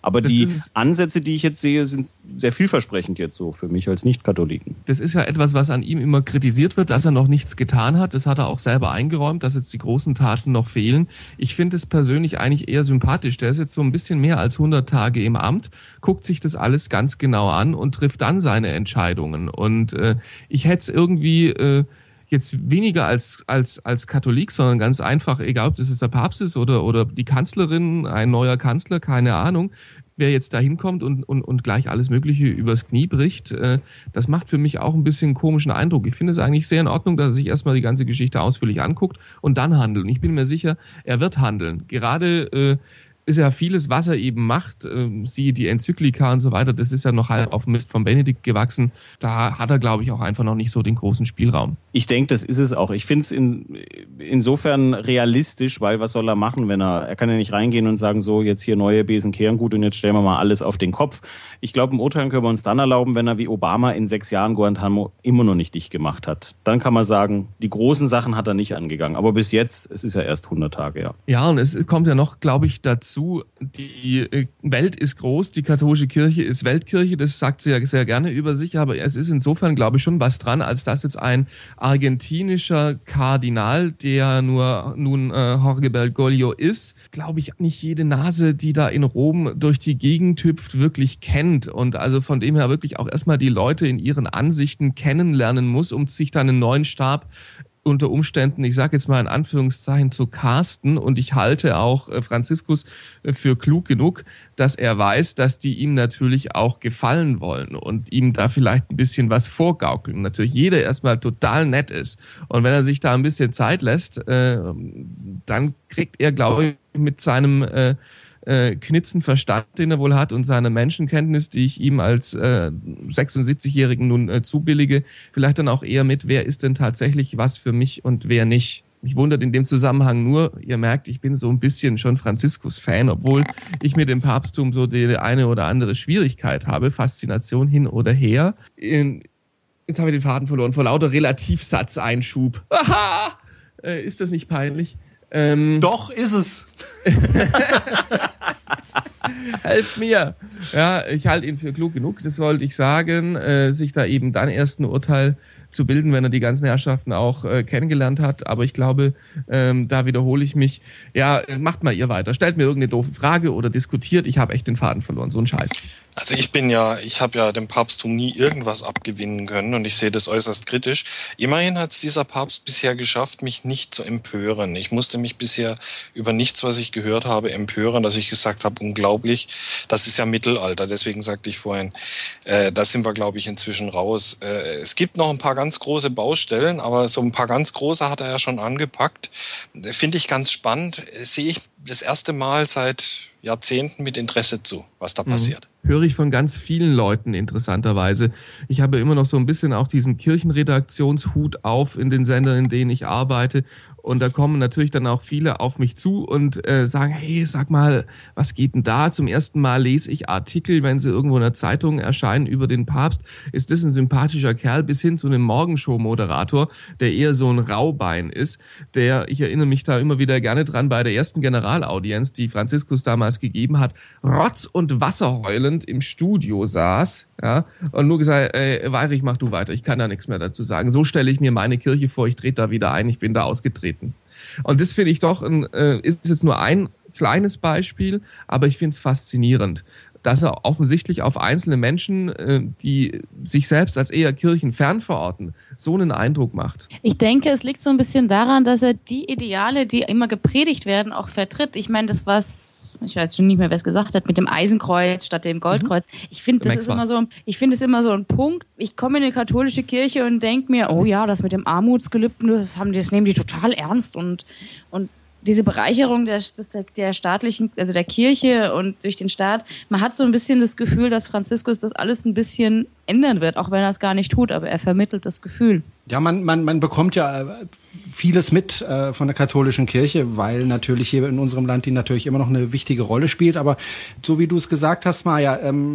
Aber das die ist, Ansätze, die ich jetzt sehe, sind sehr vielversprechend jetzt so für mich als Nicht-Katholiken. Das ist ja etwas, was an ihm immer kritisiert wird, dass er noch nichts getan hat. Das hat er auch selber eingeräumt, dass jetzt die großen Taten noch fehlen. Ich finde es persönlich eigentlich eher sympathisch. Der ist jetzt so ein bisschen mehr als hundert Tage im Amt, guckt sich das alles ganz genau an und trifft dann seine Entscheidungen. Und äh, ich hätte es irgendwie... Äh, jetzt weniger als, als, als Katholik, sondern ganz einfach, egal ob das jetzt der Papst ist oder, oder die Kanzlerin, ein neuer Kanzler, keine Ahnung, wer jetzt da hinkommt und, und, und gleich alles Mögliche übers Knie bricht, äh, das macht für mich auch ein bisschen einen komischen Eindruck. Ich finde es eigentlich sehr in Ordnung, dass er sich erstmal die ganze Geschichte ausführlich anguckt und dann handelt. Und ich bin mir sicher, er wird handeln. Gerade äh, ist ja vieles, was er eben macht, äh, siehe die Enzyklika und so weiter, das ist ja noch halb auf Mist von Benedikt gewachsen. Da hat er, glaube ich, auch einfach noch nicht so den großen Spielraum. Ich denke, das ist es auch. Ich finde es in, insofern realistisch, weil was soll er machen, wenn er, er kann ja nicht reingehen und sagen, so, jetzt hier neue Besen kehren gut und jetzt stellen wir mal alles auf den Kopf. Ich glaube, im Urteilen können wir uns dann erlauben, wenn er wie Obama in sechs Jahren Guantanamo immer noch nicht dicht gemacht hat. Dann kann man sagen, die großen Sachen hat er nicht angegangen. Aber bis jetzt, es ist ja erst hundert Tage, ja. Ja, und es kommt ja noch, glaube ich, dazu, die Welt ist groß, die katholische Kirche ist Weltkirche, das sagt sie ja sehr gerne über sich, aber es ist insofern, glaube ich, schon was dran, als dass jetzt ein argentinischer Kardinal, der nur nun äh, Jorge Bergoglio ist, glaube ich, nicht jede Nase, die da in Rom durch die Gegend hüpft, wirklich kennt und also von dem her wirklich auch erstmal die Leute in ihren Ansichten kennenlernen muss, um sich dann einen neuen Stab unter Umständen, ich sage jetzt mal in Anführungszeichen, zu casten. Und ich halte auch Franziskus für klug genug, dass er weiß, dass die ihm natürlich auch gefallen wollen und ihm da vielleicht ein bisschen was vorgaukeln. Natürlich jeder erstmal total nett ist. Und wenn er sich da ein bisschen Zeit lässt, äh, dann kriegt er, glaube ich, mit seinem äh, Äh, Knitzenverstand, den er wohl hat und seine Menschenkenntnis, die ich ihm als äh, sechsundsiebzigjährigen nun äh, zubillige, vielleicht dann auch eher mit, wer ist denn tatsächlich was für mich und wer nicht. Mich wundert in dem Zusammenhang nur, ihr merkt, ich bin so ein bisschen schon Franziskus-Fan, obwohl ich mit dem Papsttum so die eine oder andere Schwierigkeit habe, Faszination hin oder her. In, jetzt habe ich den Faden verloren, vor lauter Relativsatzeinschub. Aha! Äh, ist das nicht peinlich? Ähm, Doch, ist es. Helft mir. Ja, ich halte ihn für klug genug, das wollte ich sagen, äh, sich da eben dann erst ein Urteil zu bilden, wenn er die ganzen Herrschaften auch äh, kennengelernt hat. Aber ich glaube, ähm, da wiederhole ich mich. Ja, macht mal ihr weiter. Stellt mir irgendeine doofe Frage oder diskutiert. Ich habe echt den Faden verloren. So ein Scheiß. Also ich bin ja, ich habe ja dem Papsttum nie irgendwas abgewinnen können und ich sehe das äußerst kritisch. Immerhin hat es dieser Papst bisher geschafft, mich nicht zu empören. Ich musste mich bisher über nichts, was ich gehört habe, empören, dass ich gesagt habe, unglaublich, das ist ja Mittelalter. Deswegen sagte ich vorhin, äh, da sind wir, glaube ich, inzwischen raus. Äh, es gibt noch ein paar ganz große Baustellen, aber so ein paar ganz große hat er ja schon angepackt. Finde ich ganz spannend. Sehe ich das erste Mal seit Jahrzehnten mit Interesse zu, was da passiert. Mhm. Höre ich von ganz vielen Leuten interessanterweise. Ich habe immer noch so ein bisschen auch diesen Kirchenredaktionshut auf in den Sendern, in denen ich arbeite. Und da kommen natürlich dann auch viele auf mich zu und äh, sagen, hey, sag mal, was geht denn da? Zum ersten Mal lese ich Artikel, wenn sie irgendwo in der Zeitung erscheinen über den Papst. Ist das ein sympathischer Kerl? Bis hin zu einem Morgenshow-Moderator, der eher so ein Raubein ist. Der, ich erinnere mich da immer wieder gerne dran, bei der ersten Generalaudienz, die Franziskus damals gegeben hat, Rotz- und Wasserheulend im Studio saß, ja, und nur gesagt, äh, Weirich, mach du weiter, ich kann da nichts mehr dazu sagen. So stelle ich mir meine Kirche vor, ich trete da wieder ein, ich bin da ausgetreten. Und das finde ich doch, ein, äh, ist jetzt nur ein kleines Beispiel, aber ich finde es faszinierend, dass er offensichtlich auf einzelne Menschen, äh, die sich selbst als eher kirchenfern verorten, so einen Eindruck macht. Ich denke, es liegt so ein bisschen daran, dass er die Ideale, die immer gepredigt werden, auch vertritt. Ich meine, das was ich weiß schon nicht mehr, wer es gesagt hat, mit dem Eisenkreuz statt dem Goldkreuz. Ich finde, das ist immer so, ich finde es immer so ein Punkt. Ich komme in eine katholische Kirche und denke mir, oh ja, das mit dem Armutsgelübden, das haben die, das nehmen die total ernst und, und diese Bereicherung der, der staatlichen, also der Kirche und durch den Staat, man hat so ein bisschen das Gefühl, dass Franziskus das alles ein bisschen ändern wird, auch wenn er es gar nicht tut, aber er vermittelt das Gefühl. Ja, man, man, man bekommt ja vieles mit äh, von der katholischen Kirche, weil natürlich hier in unserem Land die natürlich immer noch eine wichtige Rolle spielt. Aber so wie du es gesagt hast, Maja, ähm,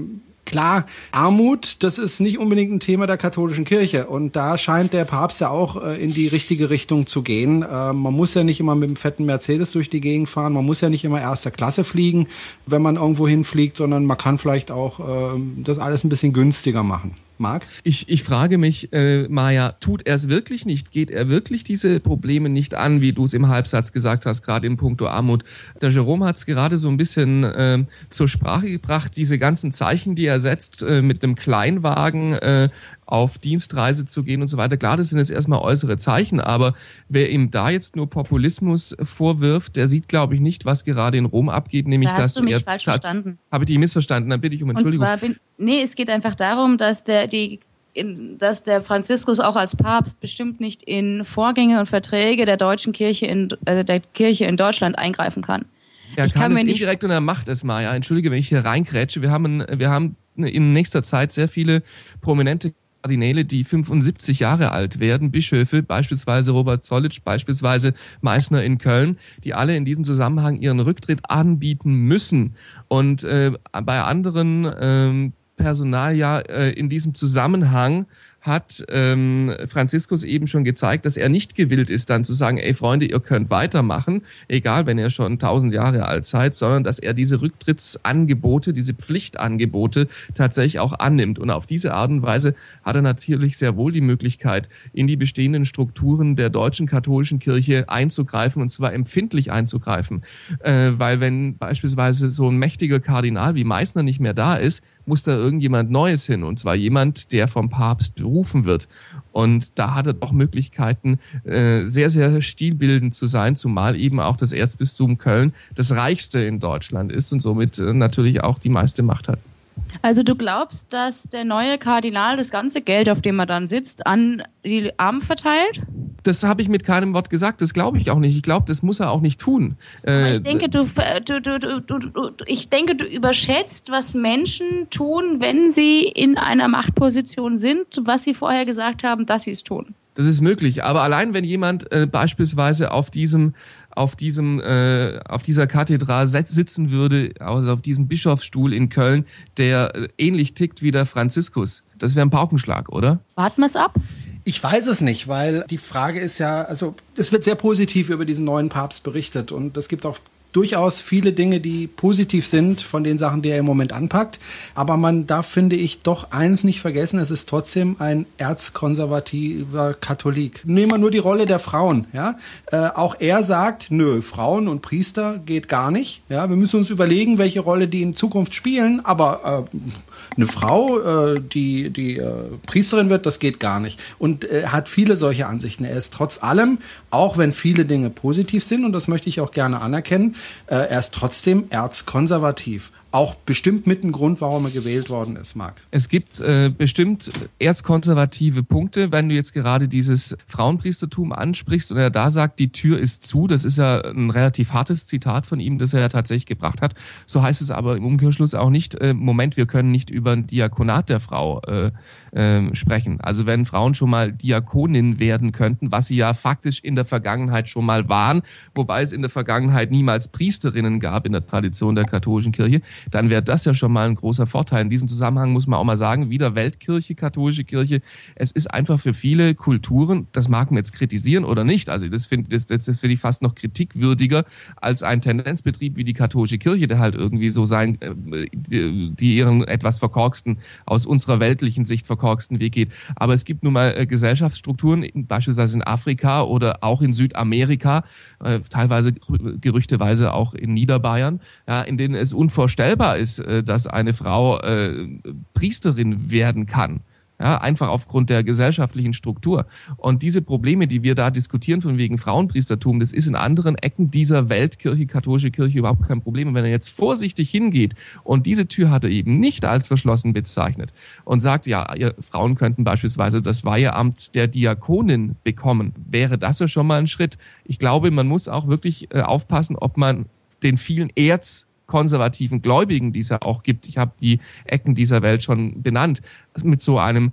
Klar, Armut, das ist nicht unbedingt ein Thema der katholischen Kirche. Und da scheint der Papst ja auch äh, in die richtige Richtung zu gehen. Äh, man muss ja nicht immer mit dem fetten Mercedes durch die Gegend fahren. Man muss ja nicht immer erster Klasse fliegen, wenn man irgendwo hinfliegt, sondern man kann vielleicht auch äh, das alles ein bisschen günstiger machen. Marc? Ich, ich frage mich, äh, Maja, tut er es wirklich nicht? Geht er wirklich diese Probleme nicht an, wie du es im Halbsatz gesagt hast, gerade in puncto Armut? Der Jerome hat es gerade so ein bisschen äh, zur Sprache gebracht, diese ganzen Zeichen, die er setzt, äh, mit dem Kleinwagen äh, auf Dienstreise zu gehen und so weiter. Klar, das sind jetzt erstmal äußere Zeichen, aber wer ihm da jetzt nur Populismus vorwirft, der sieht, glaube ich, nicht, was gerade in Rom abgeht, nämlich da hast dass du mich er falsch verstanden. Habe ich dich missverstanden? Dann bitte ich um Entschuldigung. Und zwar bin, nee, es geht einfach darum, dass der die in, dass der Franziskus auch als Papst bestimmt nicht in Vorgänge und Verträge der deutschen Kirche in äh, der Kirche in Deutschland eingreifen kann. Er ich kann, kann es mir nicht indirekt und er macht es, Maja. Entschuldige, wenn ich hier reinkrätsche. Wir haben, wir haben in nächster Zeit sehr viele prominente Kardinäle, die fünfundsiebzig Jahre alt werden, Bischöfe, beispielsweise Robert Zollitsch, beispielsweise Meißner in Köln, die alle in diesem Zusammenhang ihren Rücktritt anbieten müssen. Und äh, bei anderen ähm, Personal ja äh, in diesem Zusammenhang hat ähm, Franziskus eben schon gezeigt, dass er nicht gewillt ist, dann zu sagen, ey Freunde, ihr könnt weitermachen, egal wenn ihr schon tausend Jahre alt seid, sondern dass er diese Rücktrittsangebote, diese Pflichtangebote tatsächlich auch annimmt. Und auf diese Art und Weise hat er natürlich sehr wohl die Möglichkeit, in die bestehenden Strukturen der deutschen katholischen Kirche einzugreifen, und zwar empfindlich einzugreifen. Äh, weil wenn beispielsweise so ein mächtiger Kardinal wie Meißner nicht mehr da ist, muss da irgendjemand Neues hin, und zwar jemand, der vom Papst berufen wird. Und da hat er doch Möglichkeiten, äh, sehr, sehr stilbildend zu sein, zumal eben auch das Erzbistum Köln das reichste in Deutschland ist und somit äh, natürlich auch die meiste Macht hat. Also du glaubst, dass der neue Kardinal das ganze Geld, auf dem er dann sitzt, an die Armen verteilt? Das habe ich mit keinem Wort gesagt, das glaube ich auch nicht. Ich glaube, das muss er auch nicht tun. Aber ich denke, du, du, du, du, du, ich denke, du überschätzt, was Menschen tun, wenn sie in einer Machtposition sind, was sie vorher gesagt haben, dass sie es tun. Das ist möglich, aber allein wenn jemand äh, beispielsweise auf diesem auf diesem äh, auf dieser Kathedral sitzen würde, also auf diesem Bischofsstuhl in Köln, der äh, ähnlich tickt wie der Franziskus, das wäre ein Paukenschlag, oder? Warten wir es ab. Ich weiß es nicht, weil die Frage ist ja, also es wird sehr positiv über diesen neuen Papst berichtet und es gibt auch durchaus viele Dinge, die positiv sind von den Sachen, die er im Moment anpackt. Aber man darf, finde ich, doch eins nicht vergessen, es ist trotzdem ein erzkonservativer Katholik. Nehmen wir nur die Rolle der Frauen. Ja? Äh, auch er sagt, nö, Frauen und Priester geht gar nicht. Ja? Wir müssen uns überlegen, welche Rolle die in Zukunft spielen, aber äh, eine Frau, äh, die, die äh, Priesterin wird, das geht gar nicht. Und er äh, hat viele solche Ansichten. Er ist trotz allem, auch wenn viele Dinge positiv sind, und das möchte ich auch gerne anerkennen, äh, er ist trotzdem erzkonservativ. Auch bestimmt mit ein Grund, warum er gewählt worden ist, Marc. Es gibt äh, bestimmt erzkonservative Punkte, wenn du jetzt gerade dieses Frauenpriestertum ansprichst und er da sagt, die Tür ist zu. Das ist ja ein relativ hartes Zitat von ihm, das er ja tatsächlich gebracht hat. So heißt es aber im Umkehrschluss auch nicht, äh, Moment, wir können nicht über ein Diakonat der Frau äh, äh, sprechen. Also wenn Frauen schon mal Diakonin werden könnten, was sie ja faktisch in der Vergangenheit schon mal waren, wobei es in der Vergangenheit niemals Priesterinnen gab in der Tradition der katholischen Kirche, dann wäre das ja schon mal ein großer Vorteil. In diesem Zusammenhang muss man auch mal sagen, wieder Weltkirche, katholische Kirche, es ist einfach für viele Kulturen, das mag man jetzt kritisieren oder nicht, also das finde das, das, das find ich fast noch kritikwürdiger als ein Tendenzbetrieb wie die katholische Kirche, der halt irgendwie so sein, die, die ihren etwas verkorksten, aus unserer weltlichen Sicht verkorksten Weg geht. Aber es gibt nun mal Gesellschaftsstrukturen, beispielsweise in Afrika oder auch in Südamerika, teilweise gerüchteweise auch in Niederbayern, ja, in denen es unvorstellbar ist, dass eine Frau äh, Priesterin werden kann. Ja, einfach aufgrund der gesellschaftlichen Struktur. Und diese Probleme, die wir da diskutieren von wegen Frauenpriestertum, das ist in anderen Ecken dieser Weltkirche, katholische Kirche überhaupt kein Problem. Und wenn er jetzt vorsichtig hingeht und diese Tür hat er eben nicht als verschlossen bezeichnet und sagt, ja, ihr Frauen könnten beispielsweise das Weiheamt der Diakonin bekommen, wäre das ja schon mal ein Schritt. Ich glaube, man muss auch wirklich äh, aufpassen, ob man den vielen Erz konservativen Gläubigen, die es ja auch gibt, ich habe die Ecken dieser Welt schon benannt, mit so einem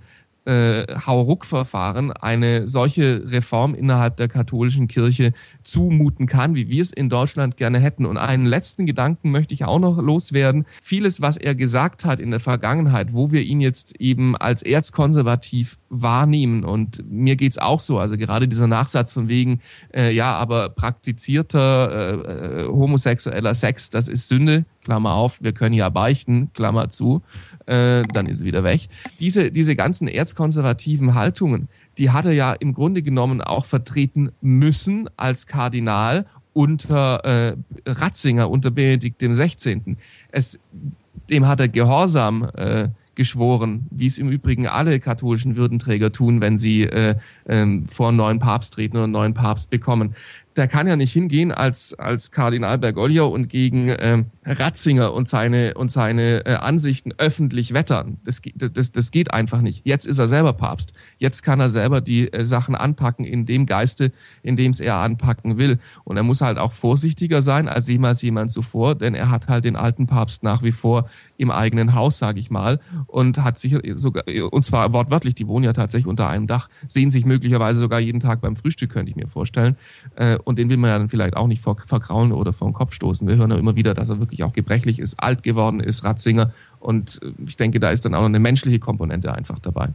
äh, Hauruck-Verfahren eine solche Reform innerhalb der katholischen Kirche zumuten kann, wie wir es in Deutschland gerne hätten. Und einen letzten Gedanken möchte ich auch noch loswerden. Vieles, was er gesagt hat in der Vergangenheit, wo wir ihn jetzt eben als erzkonservativ wahrnehmen, und mir geht's auch so, also gerade dieser Nachsatz von wegen, äh, ja, aber praktizierter äh, homosexueller Sex, das ist Sünde, Klammer auf, wir können ja beichten, Klammer zu, äh, dann ist es wieder weg. Diese, diese ganzen erzkonservativen Haltungen, die hat er ja im Grunde genommen auch vertreten müssen als Kardinal unter äh, Ratzinger, unter Benedikt dem Sechzehnten. Es, dem hat er Gehorsam äh, geschworen, wie es im Übrigen alle katholischen Würdenträger tun, wenn sie äh, ähm, vor einen neuen Papst treten oder einen neuen Papst bekommen. Der kann ja nicht hingehen als als Kardinal Bergoglio und gegen ähm, Ratzinger und seine und seine äh, Ansichten öffentlich wettern. Das, das das geht einfach nicht. Jetzt ist er selber Papst. Jetzt kann er selber die äh, Sachen anpacken in dem Geiste, in dem es er anpacken will. Und er muss halt auch vorsichtiger sein als jemals jemand zuvor, denn er hat halt den alten Papst nach wie vor im eigenen Haus, sage ich mal, und hat sicher sogar, und zwar wortwörtlich, die wohnen ja tatsächlich unter einem Dach, sehen sich möglicherweise sogar jeden Tag beim Frühstück, könnte ich mir vorstellen. Äh, Und den will man ja dann vielleicht auch nicht verkraulen oder vor den Kopf stoßen. Wir hören ja immer wieder, dass er wirklich auch gebrechlich ist, alt geworden ist, Ratzinger. Und ich denke, da ist dann auch noch eine menschliche Komponente einfach dabei.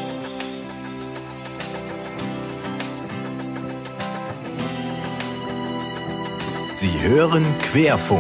Sie hören Querfunk.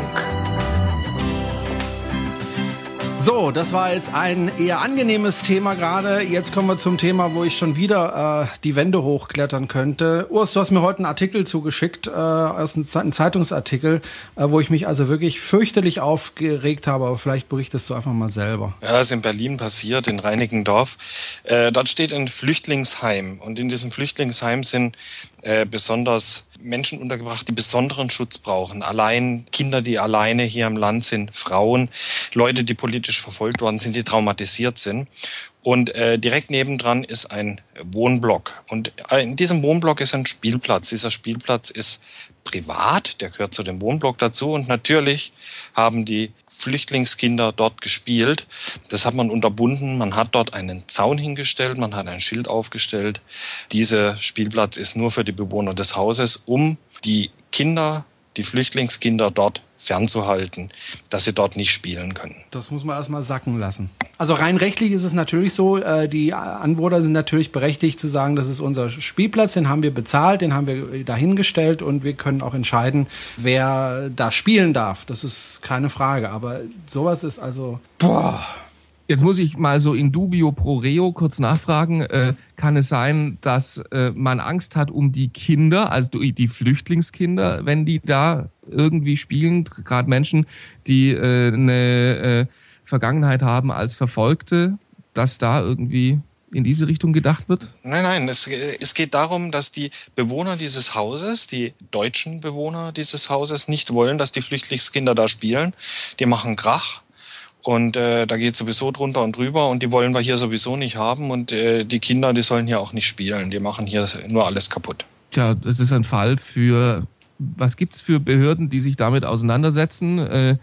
So, das war jetzt ein eher angenehmes Thema gerade. Jetzt kommen wir zum Thema, wo ich schon wieder äh, die Wände hochklettern könnte. Urs, du hast mir heute einen Artikel zugeschickt, äh, aus einem, einem Zeitungsartikel, äh, wo ich mich also wirklich fürchterlich aufgeregt habe. Aber vielleicht berichtest du einfach mal selber. Ja, ist in Berlin passiert, in Reinickendorf. Äh, dort steht ein Flüchtlingsheim. Und in diesem Flüchtlingsheim sind äh, besonders Menschen untergebracht, die besonderen Schutz brauchen. Allein Kinder, die alleine hier im Land sind, Frauen, Leute, die politisch verfolgt worden sind, die traumatisiert sind. Und äh, direkt nebendran ist ein Wohnblock. Und in diesem Wohnblock ist ein Spielplatz. Dieser Spielplatz ist privat, der gehört zu dem Wohnblock dazu. Und natürlich haben die Flüchtlingskinder dort gespielt. Das hat man unterbunden. Man hat dort einen Zaun hingestellt, man hat ein Schild aufgestellt. Dieser Spielplatz ist nur für die Bewohner des Hauses, um die Kinder, die Flüchtlingskinder dort fernzuhalten, dass sie dort nicht spielen können. Das muss man erstmal sacken lassen. Also rein rechtlich ist es natürlich so, äh, die Anwohner sind natürlich berechtigt zu sagen, das ist unser Spielplatz, den haben wir bezahlt, den haben wir dahingestellt und wir können auch entscheiden, wer da spielen darf. Das ist keine Frage, aber sowas ist also, boah. Jetzt muss ich mal so in dubio pro reo kurz nachfragen. Äh, kann es sein, dass äh, man Angst hat um die Kinder, also die Flüchtlingskinder, wenn die da irgendwie spielen, gerade Menschen, die äh, eine äh, Vergangenheit haben als Verfolgte, dass da irgendwie in diese Richtung gedacht wird? Nein, nein, es, es geht darum, dass die Bewohner dieses Hauses, die deutschen Bewohner dieses Hauses, nicht wollen, dass die Flüchtlingskinder da spielen. Die machen Krach. Und äh, da geht sowieso drunter und drüber und die wollen wir hier sowieso nicht haben. Und äh, die Kinder, die sollen hier auch nicht spielen. Die machen hier nur alles kaputt. Tja, das ist ein Fall für, was gibt's für Behörden, die sich damit auseinandersetzen? Äh,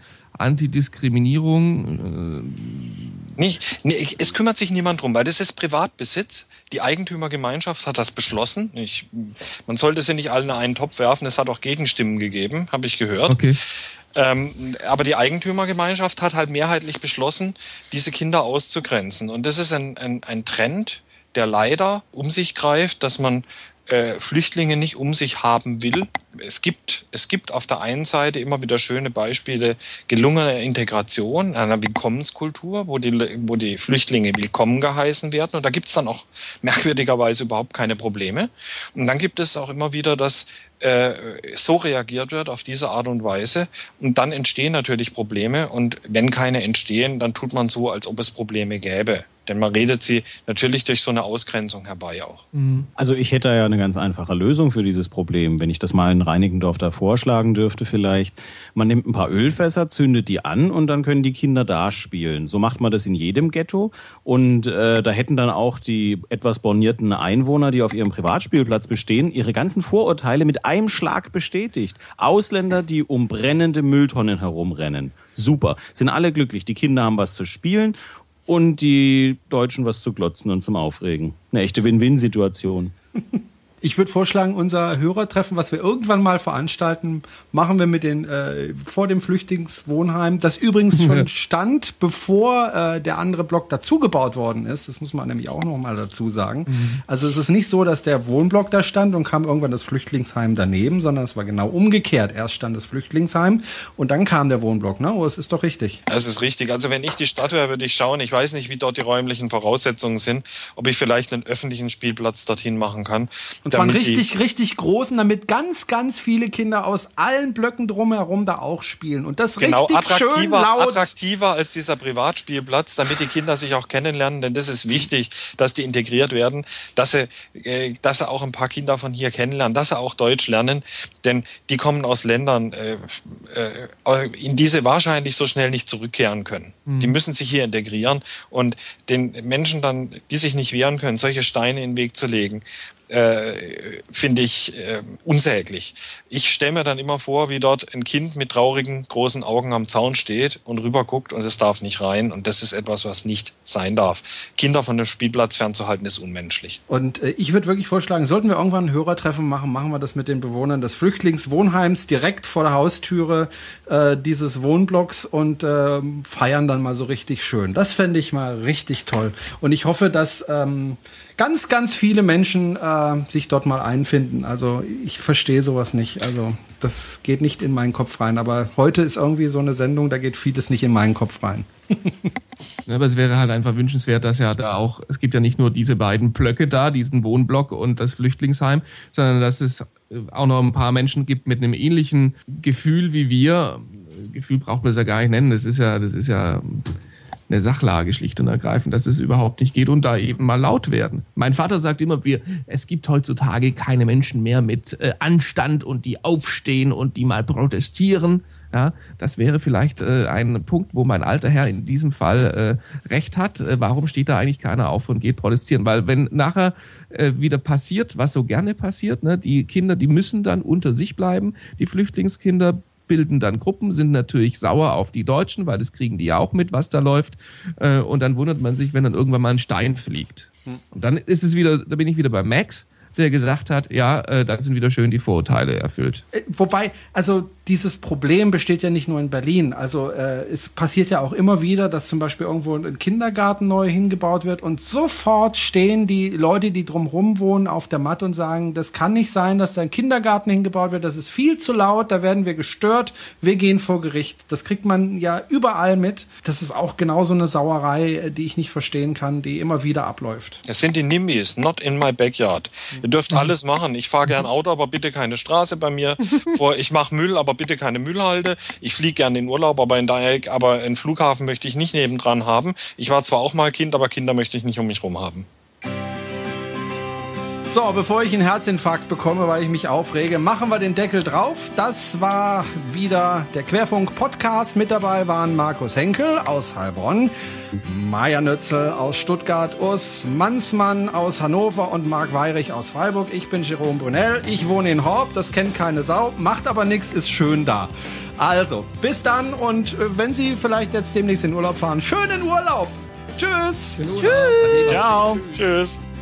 Antidiskriminierung? Äh Nicht, nee, es kümmert sich niemand drum, weil das ist Privatbesitz. Die Eigentümergemeinschaft hat das beschlossen. Ich, man sollte sie nicht alle in einen Topf werfen. Es hat auch Gegenstimmen gegeben, habe ich gehört. Okay. Ähm, aber die Eigentümergemeinschaft hat halt mehrheitlich beschlossen, diese Kinder auszugrenzen. Und das ist ein, ein, ein Trend, der leider um sich greift, dass man äh, Flüchtlinge nicht um sich haben will. Es gibt, es gibt auf der einen Seite immer wieder schöne Beispiele gelungener Integration, einer Willkommenskultur, wo die, wo die Flüchtlinge willkommen geheißen werden. Und da gibt es dann auch merkwürdigerweise überhaupt keine Probleme. Und dann gibt es auch immer wieder, dass äh, so reagiert wird auf diese Art und Weise. Und dann entstehen natürlich Probleme. Und wenn keine entstehen, dann tut man so, als ob es Probleme gäbe. Denn man redet sie natürlich durch so eine Ausgrenzung herbei auch. Also ich hätte ja eine ganz einfache Lösung für dieses Problem, wenn ich das mal in Reinickendorf da vorschlagen dürfte vielleicht. Man nimmt ein paar Ölfässer, zündet die an und dann können die Kinder da spielen. So macht man das in jedem Ghetto und äh, da hätten dann auch die etwas bornierten Einwohner, die auf ihrem Privatspielplatz bestehen, ihre ganzen Vorurteile mit einem Schlag bestätigt. Ausländer, die um brennende Mülltonnen herumrennen. Super, sind alle glücklich, die Kinder haben was zu spielen. und die Deutschen was zu glotzen und zum Aufregen. Eine echte Win-Win-Situation. Ich würde vorschlagen, unser Hörertreffen, was wir irgendwann mal veranstalten, machen wir mit den äh, vor dem Flüchtlingswohnheim, das übrigens schon stand, bevor äh, der andere Block dazugebaut worden ist. Das muss man nämlich auch noch mal dazu sagen. Mhm. Also es ist nicht so, dass der Wohnblock da stand und kam irgendwann das Flüchtlingsheim daneben, sondern es war genau umgekehrt. Erst stand das Flüchtlingsheim und dann kam der Wohnblock. Ne? Oh, es ist doch richtig. Das ist richtig. Also wenn ich die Stadt wäre, würde ich schauen. Ich weiß nicht, wie dort die räumlichen Voraussetzungen sind, ob ich vielleicht einen öffentlichen Spielplatz dorthin machen kann. Und zwar einen richtig, richtig großen, damit ganz, ganz viele Kinder aus allen Blöcken drumherum da auch spielen. Und das genau, richtig schön laut. Attraktiver als dieser Privatspielplatz, damit die Kinder sich auch kennenlernen. Denn das ist wichtig, dass die integriert werden, dass sie, äh, dass sie auch ein paar Kinder von hier kennenlernen, dass sie auch Deutsch lernen. Denn die kommen aus Ländern, äh, äh, in die sie wahrscheinlich so schnell nicht zurückkehren können. Mhm. Die müssen sich hier integrieren. Und den Menschen dann, die sich nicht wehren können, solche Steine in den Weg zu legen, Äh, finde ich äh, unsäglich. Ich stelle mir dann immer vor, wie dort ein Kind mit traurigen, großen Augen am Zaun steht und rüber guckt und es darf nicht rein. Und das ist etwas, was nicht sein darf. Kinder von dem Spielplatz fernzuhalten, ist unmenschlich. Und äh, ich würde wirklich vorschlagen, sollten wir irgendwann ein Hörertreffen machen, machen wir das mit den Bewohnern des Flüchtlingswohnheims direkt vor der Haustüre äh, dieses Wohnblocks und äh, feiern dann mal so richtig schön. Das fände ich mal richtig toll. Und ich hoffe, dass ähm, ganz, ganz viele Menschen äh, sich dort mal einfinden. Also ich verstehe sowas nicht. Also das geht nicht in meinen Kopf rein. Aber heute ist irgendwie so eine Sendung, da geht vieles nicht in meinen Kopf rein. Ja, aber es wäre halt einfach wünschenswert, dass ja da auch, es gibt ja nicht nur diese beiden Blöcke da, diesen Wohnblock und das Flüchtlingsheim, sondern dass es auch noch ein paar Menschen gibt mit einem ähnlichen Gefühl wie wir. Gefühl braucht man es ja gar nicht nennen. Das ist ja, das ist ja eine Sachlage schlicht und ergreifend, dass es überhaupt nicht geht und da eben mal laut werden. Mein Vater sagt immer, wir, es gibt heutzutage keine Menschen mehr mit äh, Anstand und die aufstehen und die mal protestieren. Ja, das wäre vielleicht äh, ein Punkt, wo mein alter Herr in diesem Fall äh, recht hat. Äh, warum steht da eigentlich keiner auf und geht protestieren? Weil wenn nachher äh, wieder passiert, was so gerne passiert, ne, die Kinder, die müssen dann unter sich bleiben, die Flüchtlingskinder bilden dann Gruppen, sind natürlich sauer auf die Deutschen, weil das kriegen die ja auch mit, was da läuft. Äh, und dann wundert man sich, wenn dann irgendwann mal ein Stein fliegt. Und dann ist es wieder, da bin ich wieder bei Max, der gesagt hat, ja, äh, dann sind wieder schön die Vorurteile erfüllt. Äh, wobei, also dieses Problem besteht ja nicht nur in Berlin. Also äh, es passiert ja auch immer wieder, dass zum Beispiel irgendwo ein Kindergarten neu hingebaut wird und sofort stehen die Leute, die drumherum wohnen, auf der Matte und sagen, das kann nicht sein, dass da ein Kindergarten hingebaut wird, das ist viel zu laut, da werden wir gestört, wir gehen vor Gericht. Das kriegt man ja überall mit. Das ist auch genauso eine Sauerei, die ich nicht verstehen kann, die immer wieder abläuft. Es sind die NIMBYs, not in my backyard. Ihr dürft alles machen. Ich fahre gern Auto, aber bitte keine Straße bei mir. Vor, ich mache Müll, aber bitte keine Müllhalde. Ich fliege gern in den Urlaub, aber, in der, aber einen Flughafen möchte ich nicht nebendran haben. Ich war zwar auch mal Kind, aber Kinder möchte ich nicht um mich rum haben. So, bevor ich einen Herzinfarkt bekomme, weil ich mich aufrege, machen wir den Deckel drauf. Das war wieder der Querfunk-Podcast. Mit dabei waren Markus Henkel aus Heilbronn, Maja Nötzel aus Stuttgart, Urs Mansmann aus Hannover und Marc Weirich aus Freiburg. Ich bin Jerome Brunel, ich wohne in Horb, das kennt keine Sau, macht aber nichts, ist schön da. Also, bis dann und wenn Sie vielleicht jetzt demnächst in Urlaub fahren, schönen Urlaub. Tschüss. Tschüss. Ciao. Tschüss.